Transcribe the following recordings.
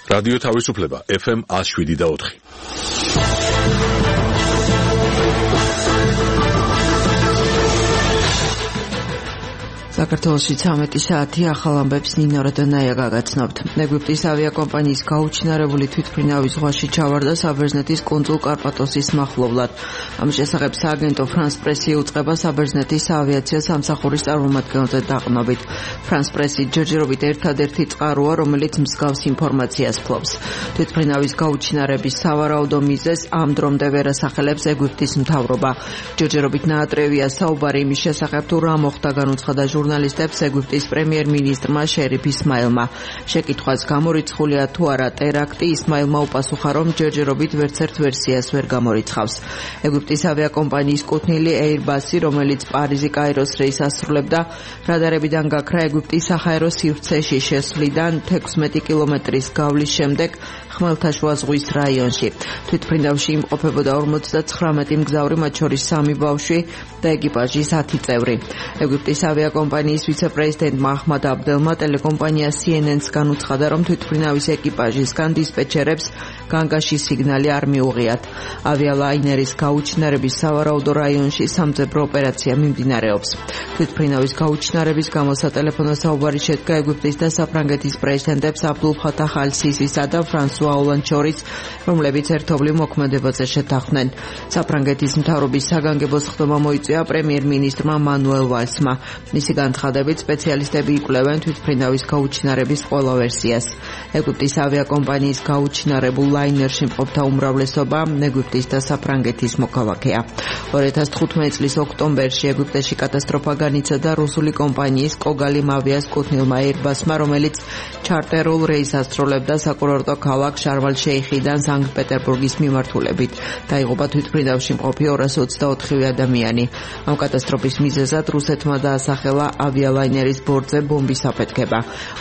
რადიო თავისუფლება FM 107.4. საქართველოში 13 საათი ახალ ამბებს ნინო როდონაია გაგაცნობთ. ეგვიპტის ავიაკომპანიის გაუჩინარებული თვითმფრინავის ზღვაში ჩავარდა საბერძნეთის კუნძულ კარპატოსის მახლობლად. ამ შესახებ სააგენტო France Press-ი უწყება საბერძნეთის ავიაციო სამსახურის წარმომადგენელზე დაყრდნობით. France Press-ი ჯერჯერობით ერთადერთი წყაროა, რომელიც მსგავს ინფორმაციას ფლობს. თვითმფრინავის გაუჩინარების სავარაუდო მიზეზს ამ დრომდე ვერ ასახელებს ეგვიპტის მთავრობა. ჯერჯერობით ნაადრევია საუბარი იმის შესახებ, თუ რა მოხდა, განუცხადა ჟურნალისტებს ეგვიპტის პრემიერ-მინისტრმა შერიფ ისმაილმა. შეკითხვას გამორიცხულია თუ არა ტერაქტი, ისმაილმა უპასუხა, რომ ჯერჯერობით ვერცერთ ვერსიას ვერ გამორიცხავს. ეგვიპტის ავიაკომპანიის კუთვნილი Airbus-ი, რომელიც პარიზი-კაიროს რეისს ასრულებდა, რადარებიდან გაქრა ეგვიპტის საჰაერო სივრცეში შესვლიდან 16 კილომეტრის გავლის შემდეგ ხმელთაშუა ზღვის რაიონში. თვითმფრინავში იმყოფებოდა 59 მგზავრი, მათ შორის 3 ბავშვი და ეკიპაჟის 10 წევრი. ეგვიპტის ავიაკომპანიის ვიცე-პრეზიდენტმა აჰმად აბდელმა ტელეკომპანია CNN-ს განუცხადა, რომ თვითმფრინავის ეკიპაჟისგან დისპეჩერებს განგაში სიგნალი არ მიუღიათ. ავიალაინერის გაუჩინარების სავარაუდო რაიონში სამძებრო ოპერაცია მიმდინარეობს. თვითმფრინავის გაუჩინარების გამო სატელეფონო საუბარი შედგა ეგვიპტის და საფრანგეთის პრეზიდენტებს აბდულ ფათაჰ ალ-სისისა და ფრანსუა ოლანდს შორის, რომლებიც ერთობლივ მოქმედებაზე შეთანხმდნენ. საფრანგეთის მთავრობის საგანგებო სხდომა მოიწვია პრემიერ-მინისტრმა მანუელ ვალსმა. მისი განცხადებით, სპეციალისტები იკვლევენ თვითმფრინავის გაუჩინარების ყველა ვერსიას. ეგვიპტის ავიაკომპანიის გაუჩინარებულ ლაინერში მყოფთა უმრავლესობა ეგვიპტის და საფრანგეთის მოქალაქეა. 2015 წლის ოქტომბერში ეგვიპტეში კატასტროფა განიცადა რუსული კომპანიის კოგალიმ ავიას კუთვნილმა Airbus-მა, რომელიც ჩარტერულ რეისს ასრულებდა საკურორტო ქალაქ შარმალ-შეიხიდან სანქტ-პეტერბურგის მიმართულებით. დაიღუპა თვითმფრინავში მყოფი 224 ადამიანი. ამ კატასტროფის მიზეზად რუსეთმა დაასახელა ავიალაინერის ბორტზე ბომბის აფეთქება.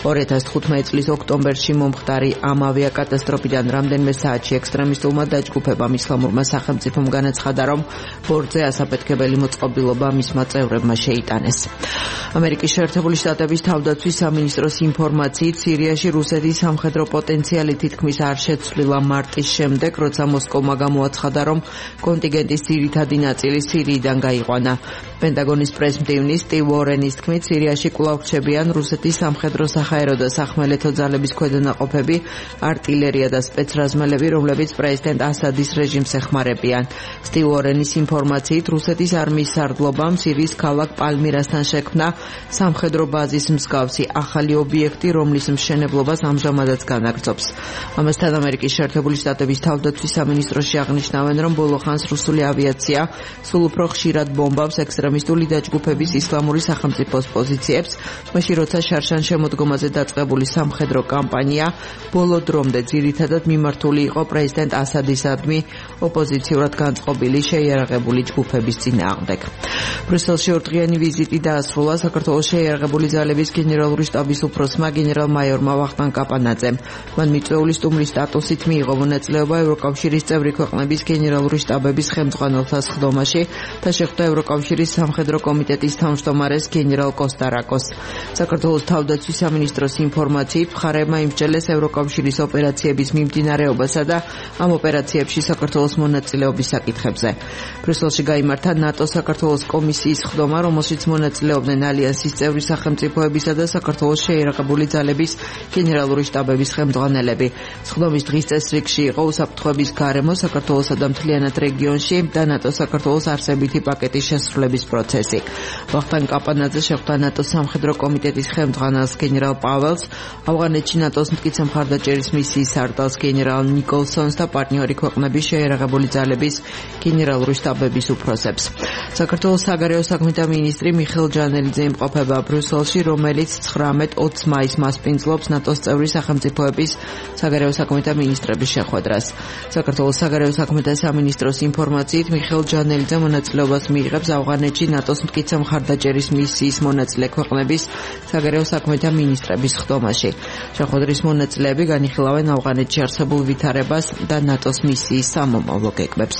2015 წლის ოქტომბერში მომხდარი ამ ავიაკატასტროფიდან რამდენიმე საათში ექსტრემისტულმა დაჯგუფებამ ისლამურმა სახელმწიფომ განაცხადა, რომ ბორტზე ასაფეთქებელი მოწყობილობა მისმა წევრებმა შეიტანეს. ამერიკის შეერთებული შტატების თავდაცვის სამინისტროს ინფორმაციით, სირიაში რუსეთის სამხედრო პოტენციალი თითქმის არ შეცვლილა მარტის შემდეგ, როცა მოსკოვმა გამოაცხადა, რომ კონტინგენტის ძირითადი ნაწილი სირიიდან გაიყვანა. პენტაგონის პრესმდივნის სტივ უორენის თქმით, სირიაში კვლავ რჩებიან რუსეთის სამხედრო სახაერო და სახმელეთო ძალების ქვედანაყოფები, არტილერია და სპეცრაზმელები, რომლებიც პრეზიდენტ ასადის რეჟიმს ეხმარებიან. სტივ უორენის ინფორმაციით, რუსეთის არმიის სარდლობამ სირიის ქალაქ პალმირასთან შექმნა სამხედრო ბაზის მსგავსი ახალი ობიექტი, რომლის მშენებლობას ამჟამადაც განაგრძობს. ამასთან ამერიკის შეერთებული შტატების თავდაცვის სამინისტროში აღნიშნავენ, რომ ბოლო ხანს რუსული ავიაცია სულ უფრო ხშირად ბომბავს ექსტრემისტული დაჯგუფების ისლამური სახელმწიფოს პოზიციებს, მაშინ როცა შარშან შემოდგომაზე დაწყებული სამხედრო კამპანია ბოლო დრომდე ძირითადად მიმართული იყო პრეზიდენტ ასადისადმი ოპოზიციურად განწყობილი შეიარაღებული ჯგუფების წინააღმდეგ. ბრიუსელში ორდღიანი ვიზიტი დაასრულა საქართველოს შეიარაღებული ძალების გენერალური შტაბის უფროსმა გენერალ-მაიორმა ვახტანგ კაპანაძემ. მან მიწვეული სტუმრის სტატუსით მიიღო მონაწილეობა ევროკავშირის წევრი ქვეყნების გენერალური შტაბების ხელმძღვანელთა სხდომაში და შეხვდა ევროკავშირის სამხედრო კომიტეტის თავმჯდომარეს გენერალ კოსტარაკოს. საქართველოს თავდაცვის სამინისტროს ინფორმაციით, მხარეებმა იმსჯელეს ევროკავშირის ოპერაციების მიმდინარეობასა და ამ ოპერაციებში საქართველოს მონაწილეობის საკითხებზე. ბრიუსელში გაიმართა ნატო-საქართველოს კომისიის სხდომა, რომელშიც მონაწილეობდნენ ალიანსის წევრი სახელმწიფოებისა და საქართველოს შეიარაღებული ძალების გენერალური შტაბების ხელმძღვანელები. სხდომის დღის წესრიგში იყო უსაფრთხოების გარემო საქართველოსა და მთლიანად რეგიონში და ნატო-საქართველოს არსებითი პაკეტის შესრულების პროცესი. ვახტანგ კაპანაძე შეხვდა ნატოს სამხედრო კომიტეტის ხელმძღვანელს გენერალ პაველს, ავღანეთში ნატოს მტკიცე მხარდაჭერის მისიის სარდალს გენერალ ნიკოლსონს და პარტნიორი ქვეყნების შეიარაღებული ძალების გენერალური შტაბების უფროსებს. საქართველოს საგარეო საქმეთა მინისტრი მიხეილ ჯანელიძე იმყოფება ბრიუსელში, რომელიც 19-20 მაისს მასპინძლობს ნატოს წევრი სახელმწიფოების საგარეო საქმეთა მინისტრების შეხვედრას. საქართველოს საგარეო საქმეთა სამინისტროს ინფორმაციით, მიხეილ ჯანელიძე მონაწილეობას მიიღებს ავღანეთში ნატოს მტკიცე მხარდაჭერის მისიის მონაწილე ქვეყნების საგარეო საქმეთა მინისტრების სხდომაში. შეხვედრის მონაწილეები განიხილავენ ავღანეთში არსებულ ვითარებას და ნატოს მისიის სამომავლო გეგმებს.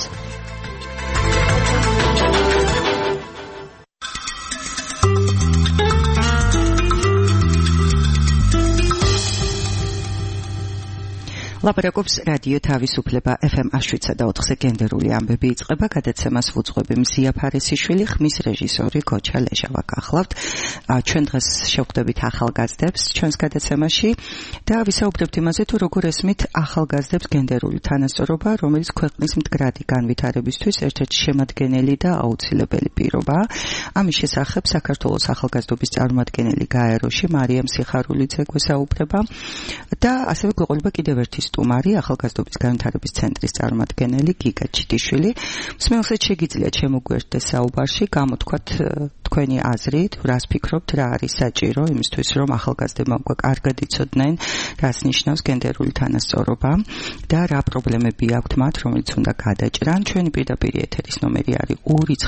ლაპარაკობს რადიო თავისუფლება FM 7.4-ზე გენდერული ამბები იწყება, გადაცემას ვუძღვები მზია ფარესიშვილი, ხმის რეჟისორი გოჩა ლეჟავა გახლავთ. ჩვენ დღეს შევხვდებით ახალგაზრდებს ჩვენს გადაცემაში და ვისაუბრებთ იმაზე, თუ როგორ ესმით ახალგაზრდებს გენდერული თანასწორობა, რომელიც ქვეყნის მდგრადი განვითარებისთვის ერთ-ერთი შემადგენელი და აუცილებელი პირობაა. ამის შესახებ საქართველოს ახალგაზრდობის წარმომადგენელი გაეროში მარიამ სიხარულიძე გვესაუბრება და ასევე გვეყოლება კიდევ ერთი სტუმარი, ახალგაზრდობის განვითარების ცენტრის წარმომადგენელი გიგა ჩიტიშვილი. მსმენელსაც შეგიძლიათ შემოგვერთდეს საუბარში, გამოთქვათ თქვენი აზრი, რას ფიქრობთ, რა არის საჭირო იმისთვის, რომ ახალგაზრდებმა უკვე კარგად იცოდნენ, რას ნიშნავს გენდერული თანასწორობა და რა პრობლემები აქვთ მათ, რომელიც უნდა გადაჭრან. ჩვენი პირდაპირ ეთერის ნომერი არის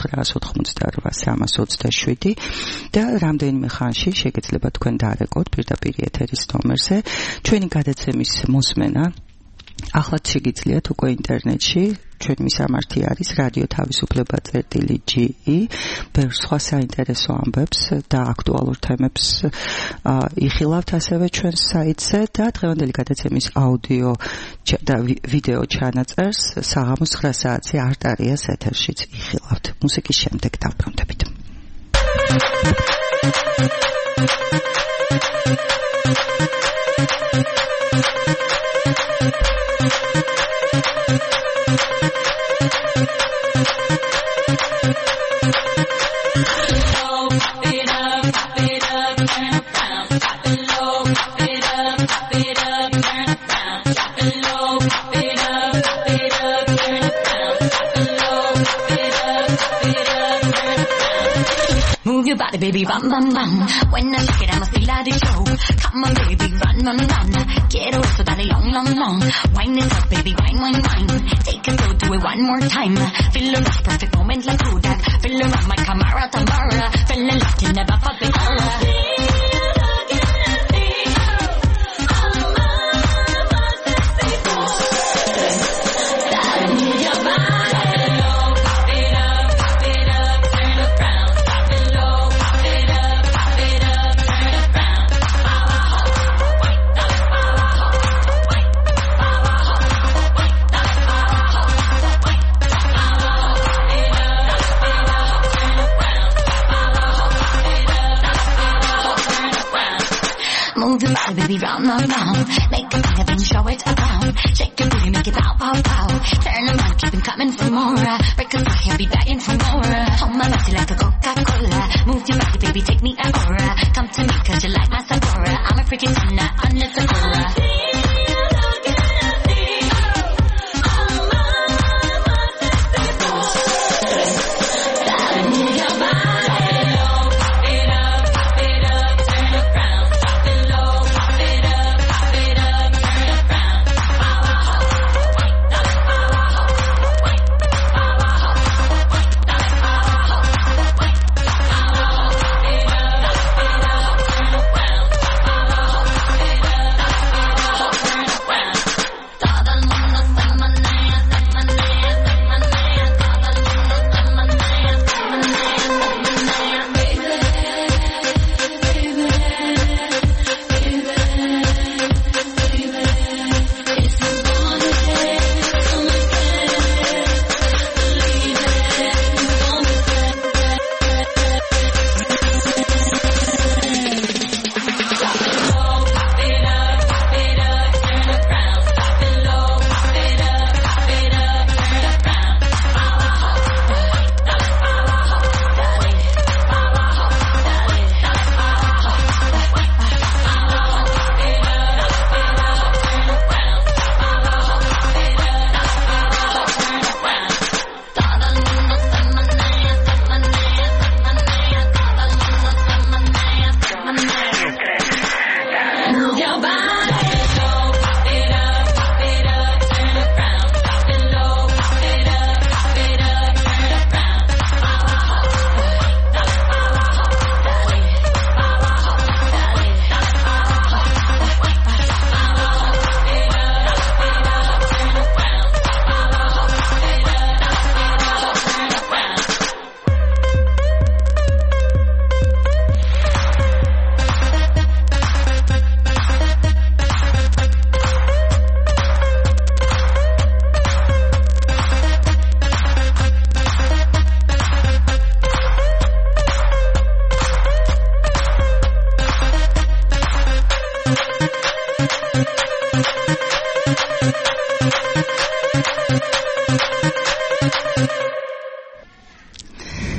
2988327 და რამდენიმე ხანში შეგიძლიათ თქვენ დაარეკოთ პირდაპირ ეთერის ნომერზე. ჩვენი გადაცემის მოსმენა ახლა შეგიძლიათ უკვე ინტერნეტში, ჩვენი მისამართი არის რადიო თავისუფლება.ge, ბევრ სხვა საინტერესო ამბებს და აქტუალურ თემებს იხილავთ ასევე ჩვენს საიტზე და დღევანდელი გადაცემის აუდიო და ვიდეო ჩანაწერს საღამოს 9 საათზე არტარიას ეთერშიც იხილავთ. მუსიკის შემდეგ დავბრუნდებით. Move your body, baby, bam, bam, bam. When I shake it, I must be like the show. Come on, baby, run, run, run. Get off so that long, long, long. Wind it up, baby, wine, wine, wine. Take it slow, do it one more time. Feel the rush, perfect moment like Kodak. Feel around my camera, Tamara. Feel the lock, you never fuck with aura. Move your body, baby, round, round, round. Make a thing, then show it around. Shake your booty, make it pow, pow, pow. Turn around, keep it coming for more. Break a sweat, be begging for more. Hold my body like a Coca-Cola. Move your body, baby, take me an aura. Come to me, cause you like my Sakura. I'm a freaking Anna, Anna Sakura.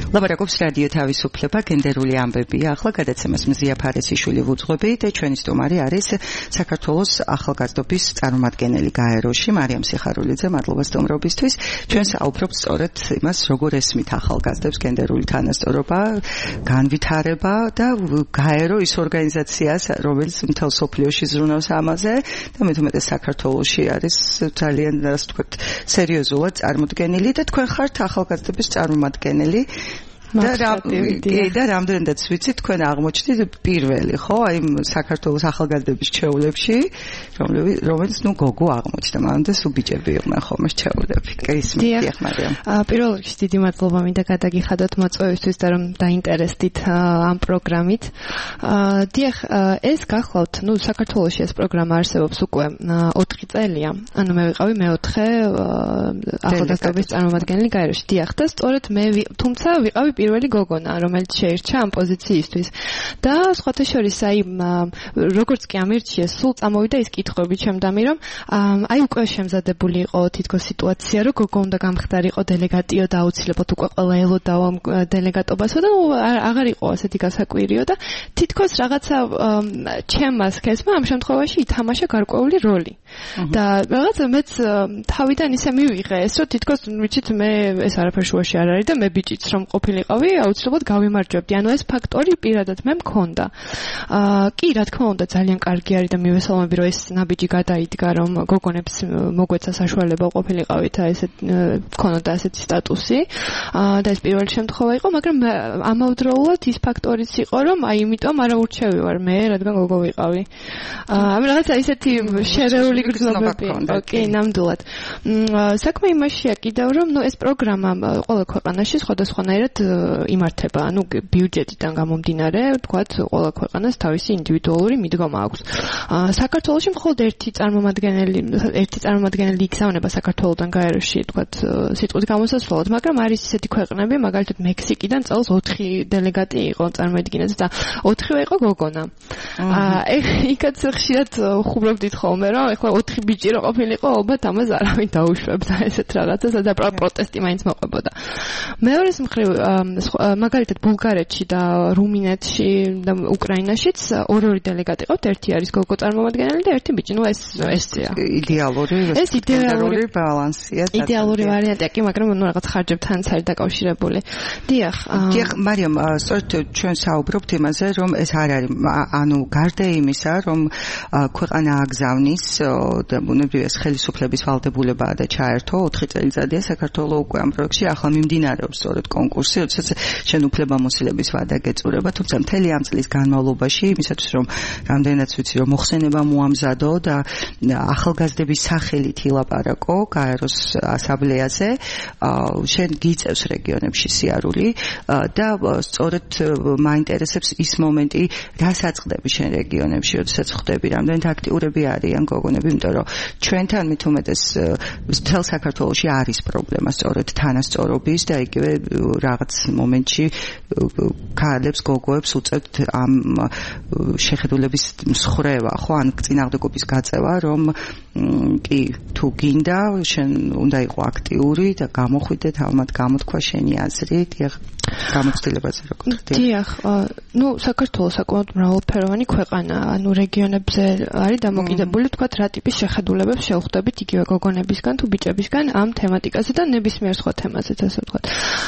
ლაპარაკობს რადიო თავისუფლება, გენდერული ამბებია. ახლა გადაცემას მზია ფარესიშვილი ვუძღვები და ჩვენი სტუმარი არის საქართველოს ახალგაზრდობის წარმომადგენელი გაეროში მარიამ სიხარულიძე. მადლობა სტუმრობისთვის. ჩვენ საუბრობთ სწორედ იმას, როგორ ესმით ახალგაზრდებს გენდერული თანასწორობა, განვითარება და გაერო ის ორგანიზაციაა, რომელიც მთელ სოფლიოში ზრუნავს ამაზე და მე თვითონ საქართველოში არის ძალიან ასე ვთქვათ სერიოზულად წარმოდგენილი და თქვენ ხართ ახალგაზრდების წარმომადგენელი და რამდენადაც ვიცი თქვენ აღმოჩნდით პირველი ხო აი საქართველოს ახალგაზრდების ჩეულებში რომელიც გოგო აღმოჩნდა მანამდე სულ ბიჭები იყვნენ ხოლმე ჩეულები კრისმის მარიამ პირველ რიგში დიდი მადლობა მინდა გადაგიხადოთ მოწვევისთვის და რომ დაინტერესდით ამ პროგრამით დიახ ეს გახლავთ საქართველოში ეს პროგრამა არსებობს უკვე 4 წელია ანუ მე ვიყავი მეოთხე ახალგაზრდობის წარმომადგენელი გაეროში დიახ და სწორედ მე თუმცა ვიყავი პირველი გოგონა, რომელიც შეირჩა ამ პოზიციისთვის. და სხვათა შორის, აი, როგორც კი ამირჩიეს, სულ წამოვიდა ის კითხვები ჩემდამი, რომ აი უკვე შემზადებული იყო თითქოს სიტუაცია, რომ გოგო უნდა გამხდარიყო დელეგატიო და აუცილებლად უკვე ყველა ელოდაო ამ დელეგატობასო და აღარ იყო ასეთი გასაკვირიო და თითქოს რაღაცა ჩემმა სქესმა ამ შემთხვევაში ითამაშა გარკვეული როლი. და რაღაცა მეც თავიდან ისე მივიღე ეს, რომ თითქოს ვიცით მე ეს არაფერ შუაში არ არის და მე ბიჭიც რომ ყოფილიყავი აუცილებლად გავიმარჯვებდი. ანუ ეს ფაქტორი პირადად მე მქონდა. კი, რა თქმა უნდა, ძალიან კარგი არის და მივესალმები, რომ ეს ნაბიჯი გადაიდგა, რომ გოგონებს მოგვეცა საშუალება ყოფილიყავით ესეთ მქონოდა ასეთი სტატუსი. და ეს პირველი შემთხვევა იყო, მაგრამ ამავდროულად ის ფაქტორიც იყო, რომ აი იმიტომ არ ურჩევი ვარ მე, რადგან გოგო ვიყავი. ამ რაღაცა ისეთი შერეული გრძნობები იყო, კი, ნამდვილად. საქმე იმაშია კიდევ, რომ ეს პროგრამა ყველა ქვეყანაში სხვადასხვანაირად იმართება, ანუ ბიუჯეტიდან გამომდინარე, ვთქვათ, ყველა ქვეყანას თავისი ინდივიდუალური მიდგომა აქვს. საქართველოში მხოლოდ ერთი წარმომადგენელი იქცევნება საქართველოდან გაეროში, ვთქვათ, სიტყვით გამოსასვლელად, მაგრამ არის ისეთი ქვეყნები, მაგალითად მექსიკიდან წელს 4 დელეგატი იყო წარმოედგინეთ და 4-ვე იყო გოგონა. იქაც ხშირად ხუბრობდით ხოლმე, რომ ეხლა 4 ბიჭი რო ყოფილიყო, ალბათ ამას არავინ დაუშვებდა ესეთ რაღაცას და პროტესტი მაინც მოყვებოდა. მეორეს მხრივ მაგალითად ბულგარეთში და რუმინეთში და უკრაინაშიც ორი დელეგატი ყავთ, ერთი არის გოგო წარმომადგენელი და ერთი ბიჭი. ესეა. იდეალური ბალანსია. იდეალური ვარიანტია კი, მაგრამ რაღაც ხარჯებთანაც არის დაკავშირებული. დიახ, მარიამ, სწორედ ჩვენ საუბრობთ იმაზე, რომ ეს არ არის, ანუ გარდა იმისა, რომ ქვეყანა აგზავნის და ბუნებრივია ხელისუფლების ვალდებულებაა და ჩაერთო 4 წელიწადია საქართველოს უკვე ამ პროექტში ახლა მიმდინარეობს სწორედ კონკურსი, როდესაც შენ უფლებამოსილების ვადა გეწურება, თუმცა მთელი ამ წლის განმავლობაში იმისათვის რომ რამდენადაც ვიცი რომ მოხსენება მოამზადო და ახალგაზრდების სახელით ილაპარაკო გაეროს ასამბლეაზე, შენ გიწევს რეგიონებში სიარული და სწორედ მაინტერესებს ის მომენტი, რას აწყდები შენ რეგიონებში, როდესაც ხვდები რამდენად აქტიურები არიან გოგონები, იმიტომ რომ ჩვენთან მით უმეტეს მთელ საქართველოში არის პრობლემა სწორედ თანასწორობის და იგივე რაღაც მომენტში ქალებს გოგოებს უწევთ ამ შეხედულების მსხრევა, ხო, ან წინააღმდეგობის გაწევა, რომ კი თუ გინდა შენ უნდა იყო აქტიური და გამოხვიდე თამათ გამოთქვა შენი აზრი, დიახ, გამოცდილებაზე როგორ ხდება? დიახ, საქართველოს საკმაოდ მრავალფეროვანი ქვეყანა, ანუ რეგიონებზე არის დამოკიდებული, თქვათ, რა ტიპის შეხედულებებს შევხვდებით იგივე გოგონებისგან თუ ბიჭებისგან ამ თემატიკაზე და ნებისმიერ სხვა თემაზეც, ასე ვთქვათ.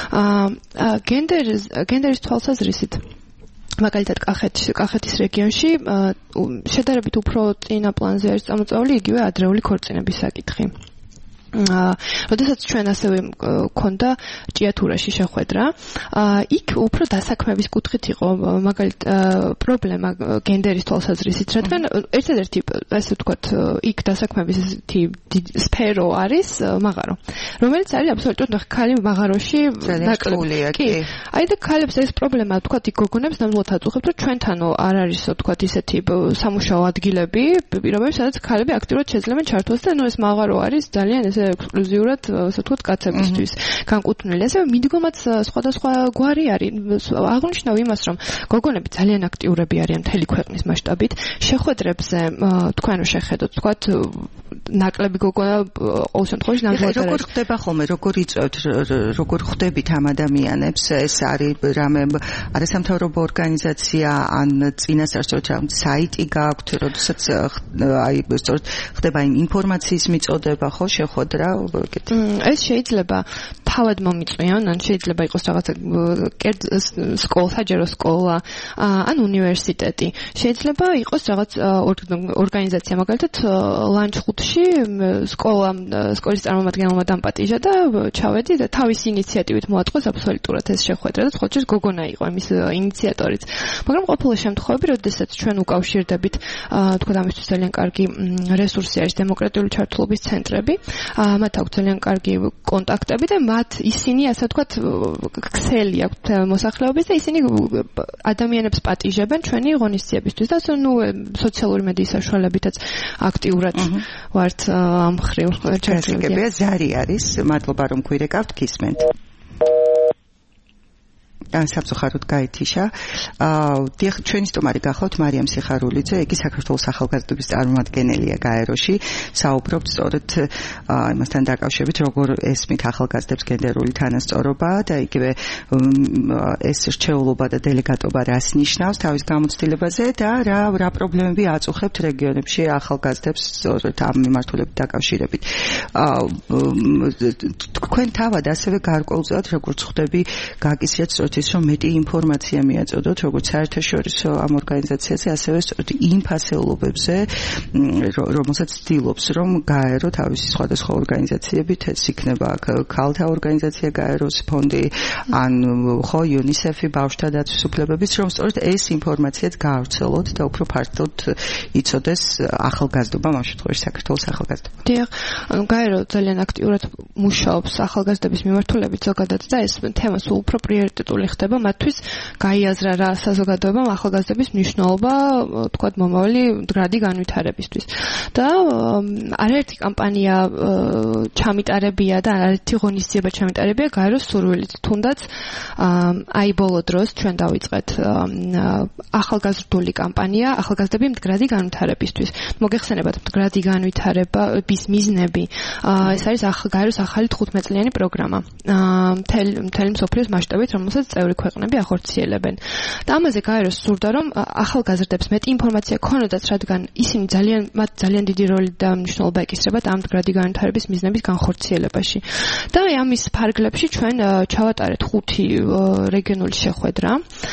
გენდერის თვალსაზრისით მაგალითად კახეთის რეგიონში შედარებით უფრო წინა პლანზე არის წამოწეული იგივე ადრეული ქორწინების საკითხი. როდესაც ჩვენ ასევე მქონდა ჭიათურაში შეხვედრა, იქ უფრო დასაქმების კუთხით იყო მაგალითად პრობლემა გენდერის თვალსაზრისით, რადგან ერთადერთი ასე ვთქვათ, იქ დასაქმების სფერო არის მაღარო, რომელიც არის აბსოლუტურად ხალი მაღაროში ნაკლულია. კი, აი და ქალებს ეს პრობლემა ვთქვათ, იქ გოგონებს ნამდვილად აწუხებთ, რომ ჩვენთანო არ არის ვთქვათ ისეთი სამუშაო ადგილები, პირობები, სადაც ქალები აქტიურად შეძლებენ ჩართვას და ეს მაღარო არის ძალიან ესე ექსკლუზიურად, ასე ვთქვათ, კაცებისთვის განკუთვნილი. ასევე მიდგომაც სხვადასხვა გვარი არის. აღნიშნავ იმას, რომ გოგონები ძალიან აქტიურები არიან მთელი ქვეყნის მასშტაბით. შეხვედრებზე თქვენ რო შეხედოთ, ვთქვათ, ნაკლები გოგონა ყოველ შემთხვევაში ნამდვილად როგორ ხდება ხოლმე, როგორ იწევთ, როგორ ხვდებით ამ ადამიანებს? ეს არის რამე არასამთავრობო ორგანიზაცია ან წინასწარ რამ საიტი გაქვთ, როდესაც აი სწორედ ხდება იმ ინფორმაციის მიწოდება, ხო, შეხვედრა? ეს შეიძლება თავად მომიწვიონ, ან შეიძლება იყოს რაღაცა სკოლა, საჯარო სკოლა, ან უნივერსიტეტი. შეიძლება იყოს რაღაც ორგანიზაცია, მაგალითად, ლანჩხუთში სკოლის წარმომადგენელმა დამპატიჟა და ჩავედი და თავისი ინიციატივით მოაწყვეს აბსოლუტურად ეს შეხვედრა და ხოჭის გოგონა იყო იმის ინიციატორიც. მაგრამ ყოფილი შემთხვევები, როდესაც ჩვენ უკავშირდებით, თქვა ამისთვის ძალიან კარგი რესურსი არის დემოკრატიული ჩართულობის ცენტრები, მათ აქვს ძალიან კარგი კონტაქტები და ისინი, ასე ვთქვათ, ქსელი აქვთ მოსახლეობის და ისინი ადამიანებს პატიჟებენ ჩვენი ღონისძიებისთვის და სოციალური მედიის საშუალებითაც აქტიურად ვართ ამ ხრივ ჩართულები. ზარი არის, მადლობა რომ გვირეკავთ, გისმენთ. სამწუხაროდ გაითიშა. დიახ, ჩვენი სტუმარი გახლავთ მარიამ სიხარულიძე, იგი საქართველოს ახალგაზრდობის წარმომადგენელია გაეროში. საუბრობთ სწორედ იმასთან დაკავშირებით, როგორ ესმით ახალგაზრდებს გენდერული თანასწორობა და იგივე ეს რჩეულობა და დელეგატობა რას ნიშნავს თავის გამოცდილებაზე და რა პრობლემები აწუხებთ რეგიონებში ახალგაზრდებს სწორედ ამ მიმართულებით დაკავშირებით. თქვენ თავად ასევე გარკვეულწილად როგორც ხვდები გაკისრიათ სწორედ რომ მეტი ინფორმაცია მიაწოდოთ როგორც საერთაშორისო ამ ორგანიზაციაზე, ასევე სწორედ იმ ფასეულობებზე, რომელსაც ცდილობს რომ გაერო თავისი სხვადასხვა ორგანიზაციებით, ეს იქნება ქალთა ორგანიზაცია გაეროს ფონდი, ან ხო UNICEF-ი, ბავშვთა დაცვის უფლებების, რომ სწორედ ეს ინფორმაციაც გაავრცელოთ და უფრო ფართოდ იცოდეს ახალგაზრდობა, ამ შემთხვევაში საქართველოს ახალგაზრდობა. დიახ, გაერო ძალიან აქტიურად მუშაობს ახალგაზრდების მიმართულებით ზოგადად და ეს თემა სულ უფრო პრიორიტეტული ხდება მათთვის გაიაზრა რა საზოგადოებამ ახალგაზრდების მნიშვნელობა, თქვათ, მომავალი მდგრადი განვითარებისთვის. და არაერთი კამპანია ჩამიტარებია და არაერთი ღონისძიება ჩამიტარებია გაეროს სურვილით. თუნდაც აი ბოლო დროს ჩვენ დავიწყეთ ახალგაზრდული კამპანია ახალგაზრდები მდგრადი განვითარებისთვის. მოგეხსენებათ მდგრადი განვითარების მიზნები. ეს არის გაეროს ახალი 15 წლიანი პროგრამა. მთელი მსოფლიოს მასშტაბით, რომელსაც წევრი ქვეყნები ახორციელებენ. და ამაზე გაეროს სურდა, რომ ახალგაზრდებს მეტი ინფორმაცია ქონოდათ, რადგან ისინი მათ ძალიან დიდი როლი და მნიშვნელობა ეკისრებათ ამ მდგრადი განვითარების მიზნების განხორციელებაში. და ამის ფარგლებში ჩვენ ჩავატარეთ 5 რეგიონული შეხვედრა.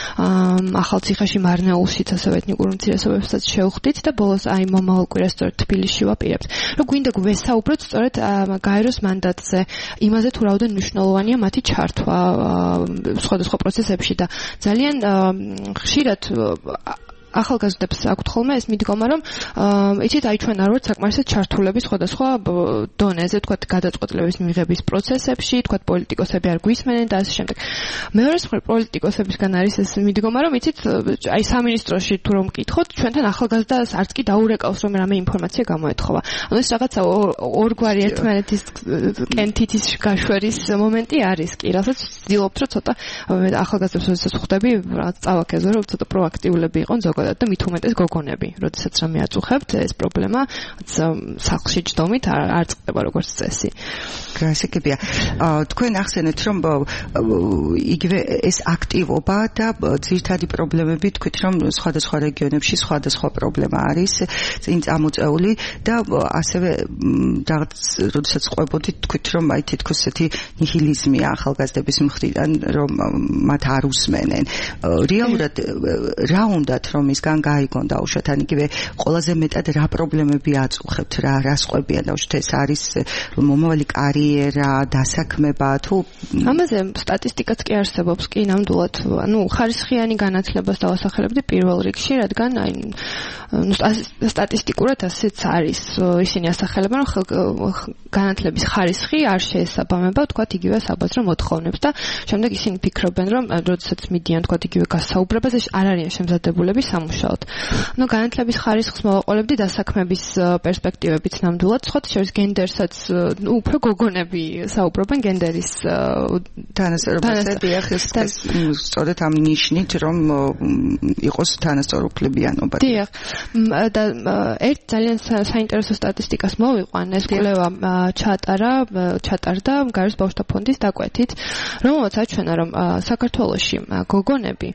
ახალციხეში, მარნეულშიც, ასევე ეთნიკურ უმცირესობებსაც შევხვდით და ბოლოს აი მომავალ კვირას სწორედ თბილისში ვაპირებთ. რომ გვინდა გვესაუბროთ სწორედ გაეროს მანდატზე, იმაზე თუ რაოდენ მნიშვნელოვანია მათი ჩართვა სხვადასხვა პროცესებში და ძალიან ხშირად ახალგაზრდებს აქვთ ხოლმე ეს მიდგომა, რომ იცით, აი ჩვენ არ ვართ საკმარისად ჩართულები სხვადასხვა დონეზე, თქვათ, გადაწყვეტილების მიღების პროცესებში, თქვათ, პოლიტიკოსები არ გვისმენენ და ასე შემდეგ. მეორე მხრივ პოლიტიკოსებისგან არის ეს მიდგომა, რომ იცით, აი სამინისტროში თუ რომ მკითხოთ, ჩვენთან ახალგაზრდას არც კი დაურეკავს, რომ რამე ინფორმაცია გამოეთხოვა. ანუ ეს რაღაცა ორგვარი ერთმანეთის კენტითის გაშვერის მომენტი არის კი, რასაც ვცდილობთ, რომ ცოტა ახალგაზრდებს როდესაც ხვდები, რაღაც წავაქეზო, რომ ცოტა პროაქტიულები იყონ და მით უმეტეს გოგონები, როდესაც რამე აწუხებთ, ეს პრობლემა სახლში ჯდომით არ წყდება როგორც წესი. გასაგებია. თქვენ ახსენეთ, რომ იგივე ეს აქტივობა და ძირითადი პრობლემები თქვით, რომ სხვადასხვა რეგიონებში სხვადასხვა პრობლემა არის წინ წამოწეული და ასევე რაღაც როდესაც ყვებოდით თქვით, რომ აი თითქოს ესეთი ნიჰილიზმია ახალგაზრდების მხრიდან, რომ მათ არ უსმენენ. რეალურად რა უნდათ რომ ისგან გაიგონ დაუშვათ, ან იგივე ყველაზე მეტად რა პრობლემები აწუხებთ, რა სყვებიან დაუშვათ, ეს არის მომავალი კარიერა, დასაქმება თუ ამაზე სტატისტიკაც კი არსებობს, კი ნამდვილად, ანუ ხარისხიანი განათლებას დავასახელებდი პირველ რიგში, რადგან აი სტატისტიკურად ასეც არის, ისინი ასახელებენ, რომ განათლების ხარისხი არ შეესაბამება, თქვათ, იგივე საბაზრო მოთხოვნებს და შემდეგ ისინი ფიქრობენ, რომ როდესაც მიდიან, თქვათ, იგივე გასაუბრებაზე არ არიან შემზადებულები სამუშაოდ. განათლების ხარისხს მოვაყოლებდი დასაქმების პერსპექტივებით ნამდვილად, სხვა შორის გენდერსაც უფრო გოგონები საუბრობენ გენდერის თანასწორობაზე, დიახ, სწორედ ამ ნიშნით, რომ იყოს თანასწორუფლებიანობა. დიახ, და ერთ ძალიან საინტერესო სტატისტიკას მოვიყვან, ეს კვლევა ჩატარდა გაეროს ბავშვთა ფონდის დაკვეთით, რომელმაც აჩვენა, რომ საქართველოში გოგონები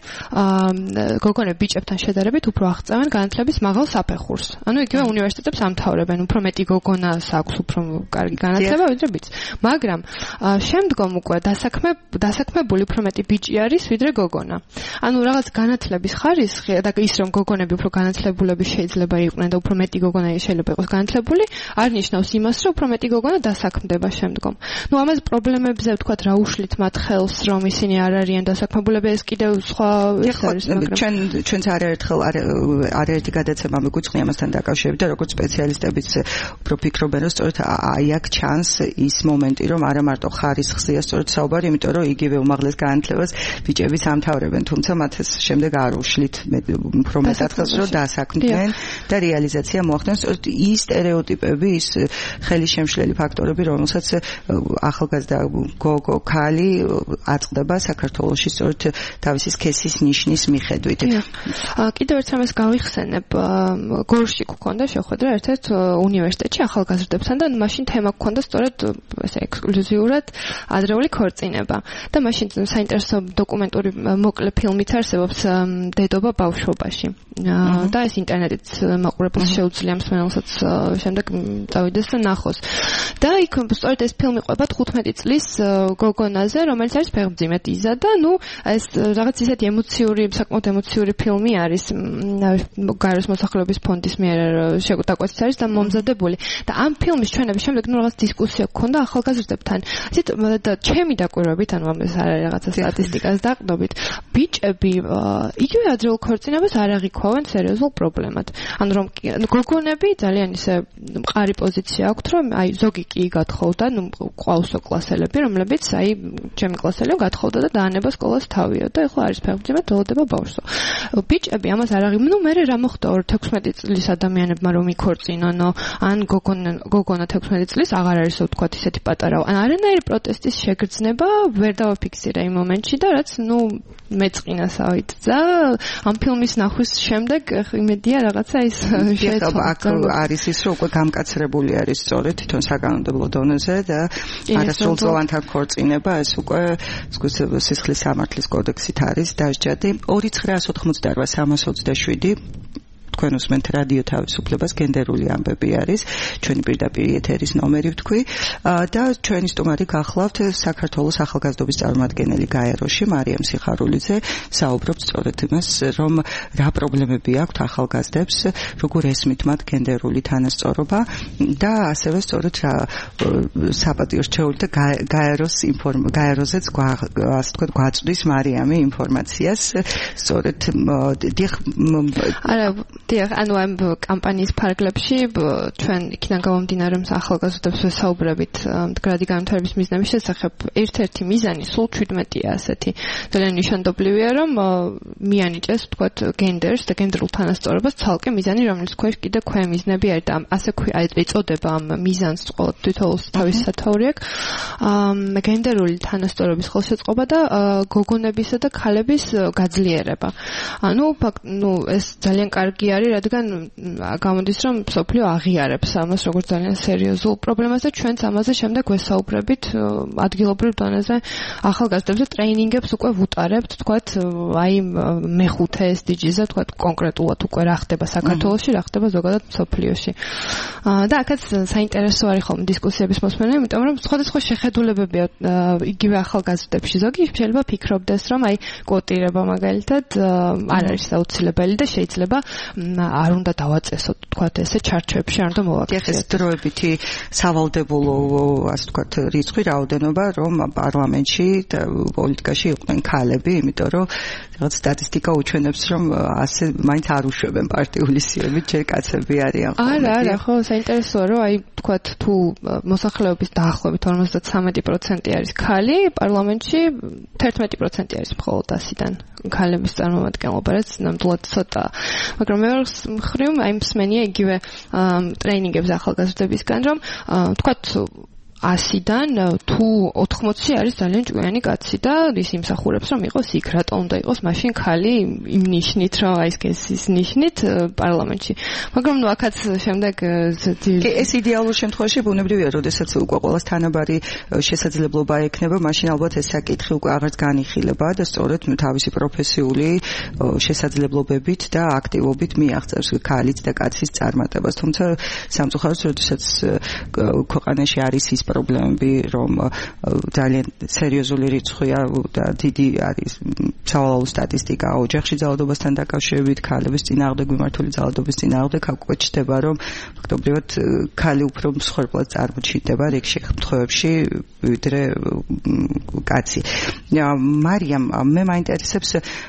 ბიჭებთან შედარებით უფრო აღწევენ განათლების მაღალ საფეხურს. ანუ იგივე უნივერსიტეტებს ამთავრებენ, უფრო მეტი გოგონას აქვს უფრო კარგი განათლება, ვიდრე ბიჭს. მაგრამ შემდგომ უკვე დასაქმებული უფრო მეტი ბიჭი არის, ვიდრე გოგონა. ანუ რაღაც განათლების ხარისხი და ის რომ გოგონები უფრო განათლებულები შეიძლება იყვნენ და უფრო მეტი გოგონა შეიძლება იყოს განათლებული, არ ნიშნავს იმას, რომ უფრო მეტი გოგონა დასაქმდება შემდგომ. ამაზე პრობლემებზე ვთქვათ, რა უშლით მათ ხელს, რომ ისინი არ არიან დასაქმებულები, ეს კიდევ სხვა ის არის, მაგრამ ჩვენც არაერთი გადაცემა მიგვიწყია ამასთან დაკავშირებით და როგორც სპეციალისტებიც უფრო ფიქრობენ, რომ სწორედ აი აქ ჩანს ის მომენტი, რომ არა მარტო ხარისხზეა სწორედ საუბარი, იმიტომ რომ იგივე უმაღლეს განათლებას ბიჭებიც ამთავრებენ, თუმცა მათ ეს შემდეგ არ უშლით უფრო მეტად ხელს, რომ დასაქმდნენ და რეალიზაცია მოახდინონ. სწორედ ის სტერეოტიპები, ის ხელისშემშლელი ფაქტორები, რომელსაც ახალგაზრდა გოგო ქალი აწყდება საქართველოში სწორედ თავისი სქესის ნიშნის მიხედვით. კიდევ ერთ რამეს გავიხსენებ, გორში გქონდა შეხვედრა ერთ-ერთ უნივერსიტეტში ახალგაზრდებთან და მაშინ თემა გქონდა სწორედ ესე ექსკლუზიურად ადრეული ქორწინება. და მაშინ საინტერესო დოკუმენტური მოკლე ფილმიც არსებობს დედობა ბავშვობაში. და ეს ინტერნეტით მაყურებელს შეუძლია მსმენელსაც შემდეგ წავიდეს და ნახოს. და იქ სწორედ ეს ფილმი ყვება 15 წლის გოგონაზე, რომელიც არის ფეხმძიმედ იზა და ეს რაღაც ისეთი საკმაოდ ემოციური ფილმი არის გაეროს მოსახლეობის ფონდის მიერ დაკვეთით არის და მომზადებული. და ამ ფილმის ჩვენების შემდეგ რაღაც დისკუსია გქონდა ახალგაზრდებთან. ისეთ და ჩემი დაკვირვებით, ანუ ეს არ არის რაღაცა სტატისტიკას დაყრდნობით, ბიჭები იგივე ადრეულ ქორწინებას არ აღიქვავენ სერიოზულ პრობლემად. ანუ რომ გოგონები ძალიან ისე მყარი პოზიცია აქვთ, რომ აი ზოგი კი გათხოვდა, ყავსო კლასელები, რომლებიც აი ჩემი კლასელი გათხოვდა და დაანება სკოლას თავიო და ეხლა არის ფეხმძიმედ ველოდება ბავშვო. ბიჭები ამას არ აღიქვენ. მერე რა მოხდა 16 წლის ადამიანებმა რომ იქორწინონო, ან გოგონა 16 წლის აღარ არის ვთქვათ ისეთი პატარა. ან არანაირი პროტესტის შეგრძნება ვერ დავაფიქსირე იმ მომენტში და რაც მეწყინასავით და ამ ფილმის ნახვის შემდეგ იმედია რაღაცა ის შეეცვალა. აქ არის ის რომ უკვე გამკაცრებული არის სწორედ თვითონ საკანონმდებლო დონეზე და არასრულწლოვანთა ქორწინება ეს უკვე სისხლის სამართლის კოდექსით არის დასჯადი 2988-327 თქვენ უსმენთ რადიო თავისუფლებას გენდერული ამბები არის ჩვენი პირდაპირ ეთერის ნომერი ვთქვი და ჩვენი სტუმარი გახლავთ საქართველოს ახალგაზრდობის წარმომადგენელი გაეროში მარიამ სიხარულიძე საუბრობთ სწორედ იმას რომ რა პრობლემები აქვთ ახალგაზრდებს როგორ ესმით მათ გენდერული თანასწორობა და ასევე სწორედ რა საპატიო რჩეული და გაეროზეც ასე თქვა გვაწვდის მარიამი ინფორმაციას სწორედ დიახ, ანუ ამ კამპანიის ფარგლებში ჩვენ იქიდან გამომდინარე რომ ახალგაზრდებს ვესაუბრებით მდგრადი განვითარების მიზნების შესახებ. ერთ-ერთი მიზანი სულ 17-ია ასეთი. ძალიან ნიშანდობლივია რომ მიანიჭეს ვთქვათ გენდერს და გენდერულ თანასწორობას ცალკე მიზანი, რომელიც ქვეშ კიდე ქვემიზნები არის და ასე ეწოდება ამ მიზანს თითოეულს თავის სათაური აქვს. გენდერული თანასწორობის ხელშეწყობა და გოგონებისა და ქალების გაძლიერება. ანუ ეს ძალიან კარგი არის, რადგან გამოდის რომ მსოფლიო აღიარებს ამას როგორც ძალიან სერიოზულ პრობლემას და ჩვენც ამაზე შემდეგ ვესაუბრებით ადგილობრივ დონეზე ახალგაზრდებზე ტრეინინგებს უკვე ვუტარებთ, თქვათ, აი მეხუთე SDG-ზე, თქვათ, კონკრეტულად უკვე რა ხდება საქართველოში, რა ხდება ზოგადად მსოფლიოში. და აქაც საინტერესო არის ხოლმე დისკუსიების მოსმენა, იმიტომ რომ სხვადასხვა შეხედულებებია იგივე ახალგაზრდებში. ზოგი შეიძლება ფიქრობდეს, რომ აი კვოტირება მაგალითად არ არის აუცილებელი და შეიძლება არ უნდა დავაწესოთ თქვათ ესე ჩარჩოებში არ უნდა მოვაქციოთ. ეს დროებითი სავალდებულო ასე თქვათ რიცხვი რაოდენობა რომ პარლამენტში პოლიტიკაში იყვნენ ქალები, იმიტომ რომ რაღაც სტატისტიკა უჩვენებს რომ ასე მაინც არ უშვებენ პარტიული სიებით, ჯერ კაცები არიან ხოლმე. არა, ხო, საინტერესოა რომ აი თქვათ თუ მოსახლეობის დაახლოებით 53% არის ქალი, პარლამენტში 11% არის მხოლოდ 100-დან ქალების წარმომადგენლობა, რაც ნამდვილად ცოტაა. მაგრამ მეორე მხრივ აი მსმენია იგივე ტრეინინგებს ახალგაზრდებისგან, რომ თქვათ 100-დან თუ 80 არის ძალიან ჭკვიანი კაცი და ის იმსახურებს რომ იყოს იქ, რატო უნდა იყოს მაშინ ქალი იმ ნიშნით, რომ აი ეს ნიშნით პარლამენტში. მაგრამ ნუ აქაც შემდეგ ეს იდეალურ შემთხვევაში ბუნებრივია, როდესაც უკვე ყოველს თანაბარი შესაძლებლობა ექნება, მაშინ ალბათ ეს საკითხი უკვე აღარც განიხილება და სწორედ თავისი პროფესიული შესაძლებლობებით და აქტივობით მიაღწევს ქალის და კაცის წარმატებას. თუმცა სამწუხაროდ, როდესაც ქვეყანაში არის ის პრობლემები, რომ ძალიან სერიოზული რიცხვია და დიდი არის სავალალო სტატისტიკა ოჯახში ძალადობასთან დაკავშირებით, ქალების წინააღმდეგ მიმართული ძალადობის წინააღმდეგ უკვე ჩდება, რომ ფაქტობრივად ქალი უფრო მსხვერპლად წარმოჩნდება რიგ შემთხვევებში, ვიდრე კაცი. მარიამ, მე მაინტერესებს,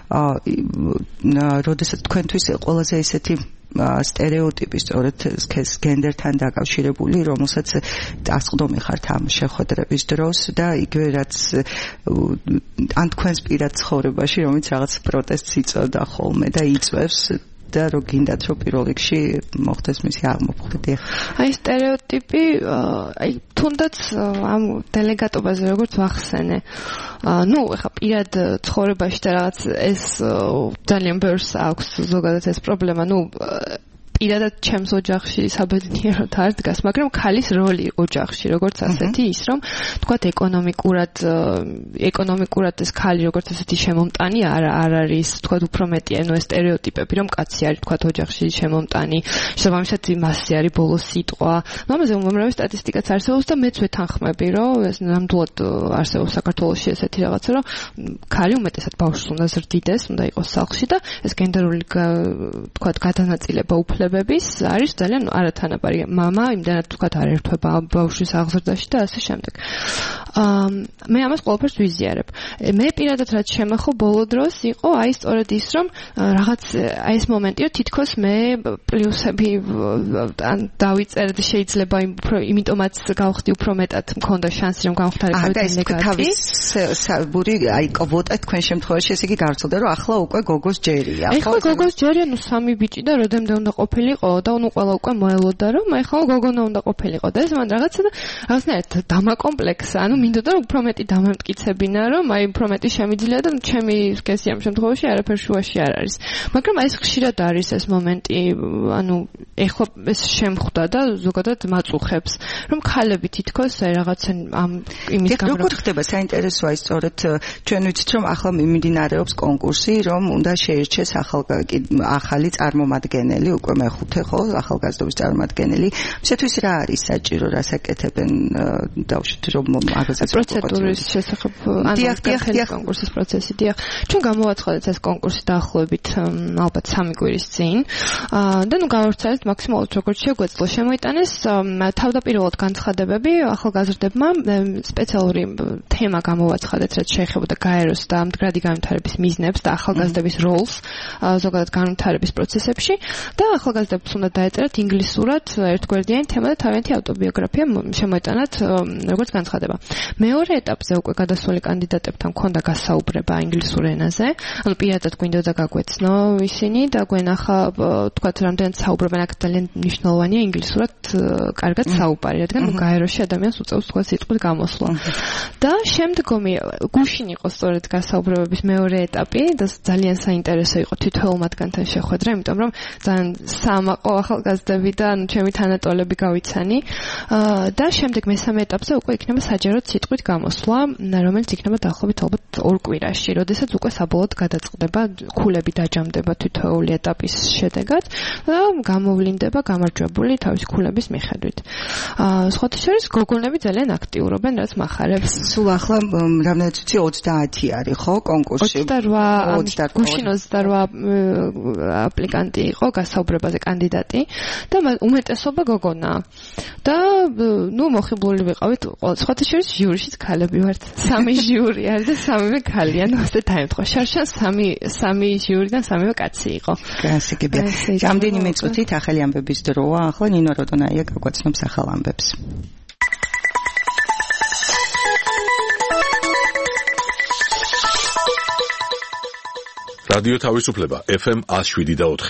როდესაც თქვენთვის ყველაზე ესეთი სტერეოტიპი სწორედ გენდერთან დაკავშირებული, რომელსაც დასყდომი ხართ ამ შეხვედრების დროს და იგივე რაც ან თქვენს პირად ცხოვრებაში, რომელიც რაღაც პროტესტს იწვევდა ხოლმე და იწვევს და რო გინდათ რომ პირველ რიგში მოხდეს მისი აღმოფხვრა. აი სტერეოტიპი, აი თუნდაც ამ დელეგატობაზე როგორც ვახსენე. ნუ ეხა პირად ცხოვრებაში და რაღაც ეს ძალიან ბევრს აქვს ზოგადად ეს პრობლემა, ნუ პირადად ჩემს ოჯახში საბედნიეროდ არ დგას, მაგრამ ქალის როლი ოჯახში როგორც ასეთი ის რომ თქვათ ეკონომიკურად ეს ქალი როგორც ასეთი შემომტანი არ არის, თქვათ უფრო მეტი ანუ ეს სტერეოტიპები რომ კაცი არის თქვათ ოჯახში შემომტანი, შესაბამისად მასზე არის ბოლო სიტყვა. ამაზე უმამრავი სტატისტიკაც არსებობს და მეც ვეთანხმები რომ ეს ნამდვილად არსებობს საქართველოში ესეთი რაღაცა რომ ქალი უმეტესად ბავშვს უნდა ზრდიდეს, უნდა იყოს სახლში და ეს გენდერული თქვათ გადანაწილება არის ძალიან არათანაბარი. მამა იმდანაც თქვათ არ ერთვება ბავშვის აღზრდაში და ასე შემდეგ. მე ამას ყოველთვის ვიზიარებ. მე პირადად რაც შემახო ბოლო დროს იყო აი სწორედ ის რომ რაღაც აი ეს მომენტი რომ თითქოს მე პლუსები დავიწერდი შეიძლება იმიტომაც გავხდი უფრო მეტად მქონდა შანსი რომ გავხდარიყავი დელეგატი. საბური აი კვოტა თქვენ შემთხვევაში ესე იგი გავრცელდა რომ ახლა უკვე გოგოს ჯერია. ახლა გოგოს ჯერია, ნუ 3 ბიჭი და როდემდე უნდა ყოფილიყო და ნუ ყველა უკვე მოელოდა რომ ახლა გოგონა უნდა ყოფილიყო და ეს მან რაღაცა და რაღაცნაირად დამაკომპლექსა, ანუ მინდოდა რომ უფრო მეტი დამემტკიცებინა რომ აი უფრო მეტი შემიძლია და ჩემი სქესი ამ შემთხვევაში არაფერ შუაში არ არის. მაგრამ აი ეს ხშირად არის ეს მომენტი, ანუ ეხლა ეს შემხვდა და ზოგადად მაწუხებს რომ ქალები თითქოს აი რაღაცა ამ იმის გამო როგორ ხდება საინტერესოა ის სწორედ ჩვენ ვიცით რომ ახლა მიმდინარეობს კონკურსი რომ უნდა შეირჩეს ახალი წარმომადგენელი უკვე მეხუთე ხო ახალგაზრდობის წარმომადგენელი. მისთვის რა არის საჭირო, რასაკეთებენ დავშვით რომ მაგაზეც პროცედურის შესახებ ანუ კონკურსის პროცესი. დიახ, ჩვენ გამოვაცხადეთ ეს კონკურსი დაახლოებით ალბათ 3 კვირის წინ და ნუ გავავრცელეთ მაქსიმალურად როგორც შეგვეძლო. შემოიტანეს თავდაპირველად განცხადებები ახალგაზრდებმა, სპეციალური თემა გამოვაცხადეთ, რაც შეეხებოდა გაეროს და მდგრადი განვითარების მიზნებს და ახალგაზრდების როლს ზოგადად განვითარების პროცესებში და ახალგაზრდებს უნდა დაეწერათ ინგლისურად ერთგვერდიანი თემა და თავიანთი ავტობიოგრაფია შემოეტანათ როგორც განცხადება. მეორე ეტაპზე უკვე გადასული კანდიდატებთან ჰქონდა გასაუბრება ინგლისურ ენაზე, ანუ პირადად გვინდოდა გაგვეცნო ისინი და გვენახა თქვათ რამდენად საუბრობენ, აქ ძალიან მნიშვნელოვანია ინგლისურად კარგად საუბარი, რადგან გაეროში ადამიანს უწევს თქვათ სიტყვის გამოსვლა. და შემდგომი გუშინ იყო სწორედ გასაუბრებების მეორე ეტაპი და ძალიან საინტერესო იყო თითოეულ მათგანთან შეხვედრა, იმიტომ რომ ძალიან საამაყო ახალგაზრდები და ჩემი თანატოლები გავიცანი. და შემდეგ მესამე ეტაპზე უკვე იქნება საჯაროდ სიტყვით გამოსვლა, რომელიც იქნება დაახლოებით ალბათ 2 კვირაში, როდესაც უკვე საბოლოოდ გადაწყდება, ქულები დაჯამდება თითოეული ეტაპის შედეგად და გამოვლინდება გამარჯვებული თავის ქულების მიხედვით. სხვათა შორის გოგონები ძალიან აქტიურობენ, რაც მახარებს. სულ ახლა რამდენიც ვიცი 30 არის ხო კონკურსში? 28 გუშინ 28 აპლიკანტი იყო გასაუბრებაზე კანდიდატი და უმეტესობა გოგონაა. და მოხიბლული ვიყავით, სხვათა შორის ჟიურიშიც ქალები ვართ. 3 ჟიური არის და 3-ვე ქალია, ასე დაემთხვა. შარშან 3 ჟიურიდან 3-ვე კაცი იყო. გასაგებია. რამდენიმე წუთით ახალი ამბების დროა, ახლა ნინო როდონაია გაგვაცნობს ახალ ამბებს. რადიო თავისუფლება FM 107.4.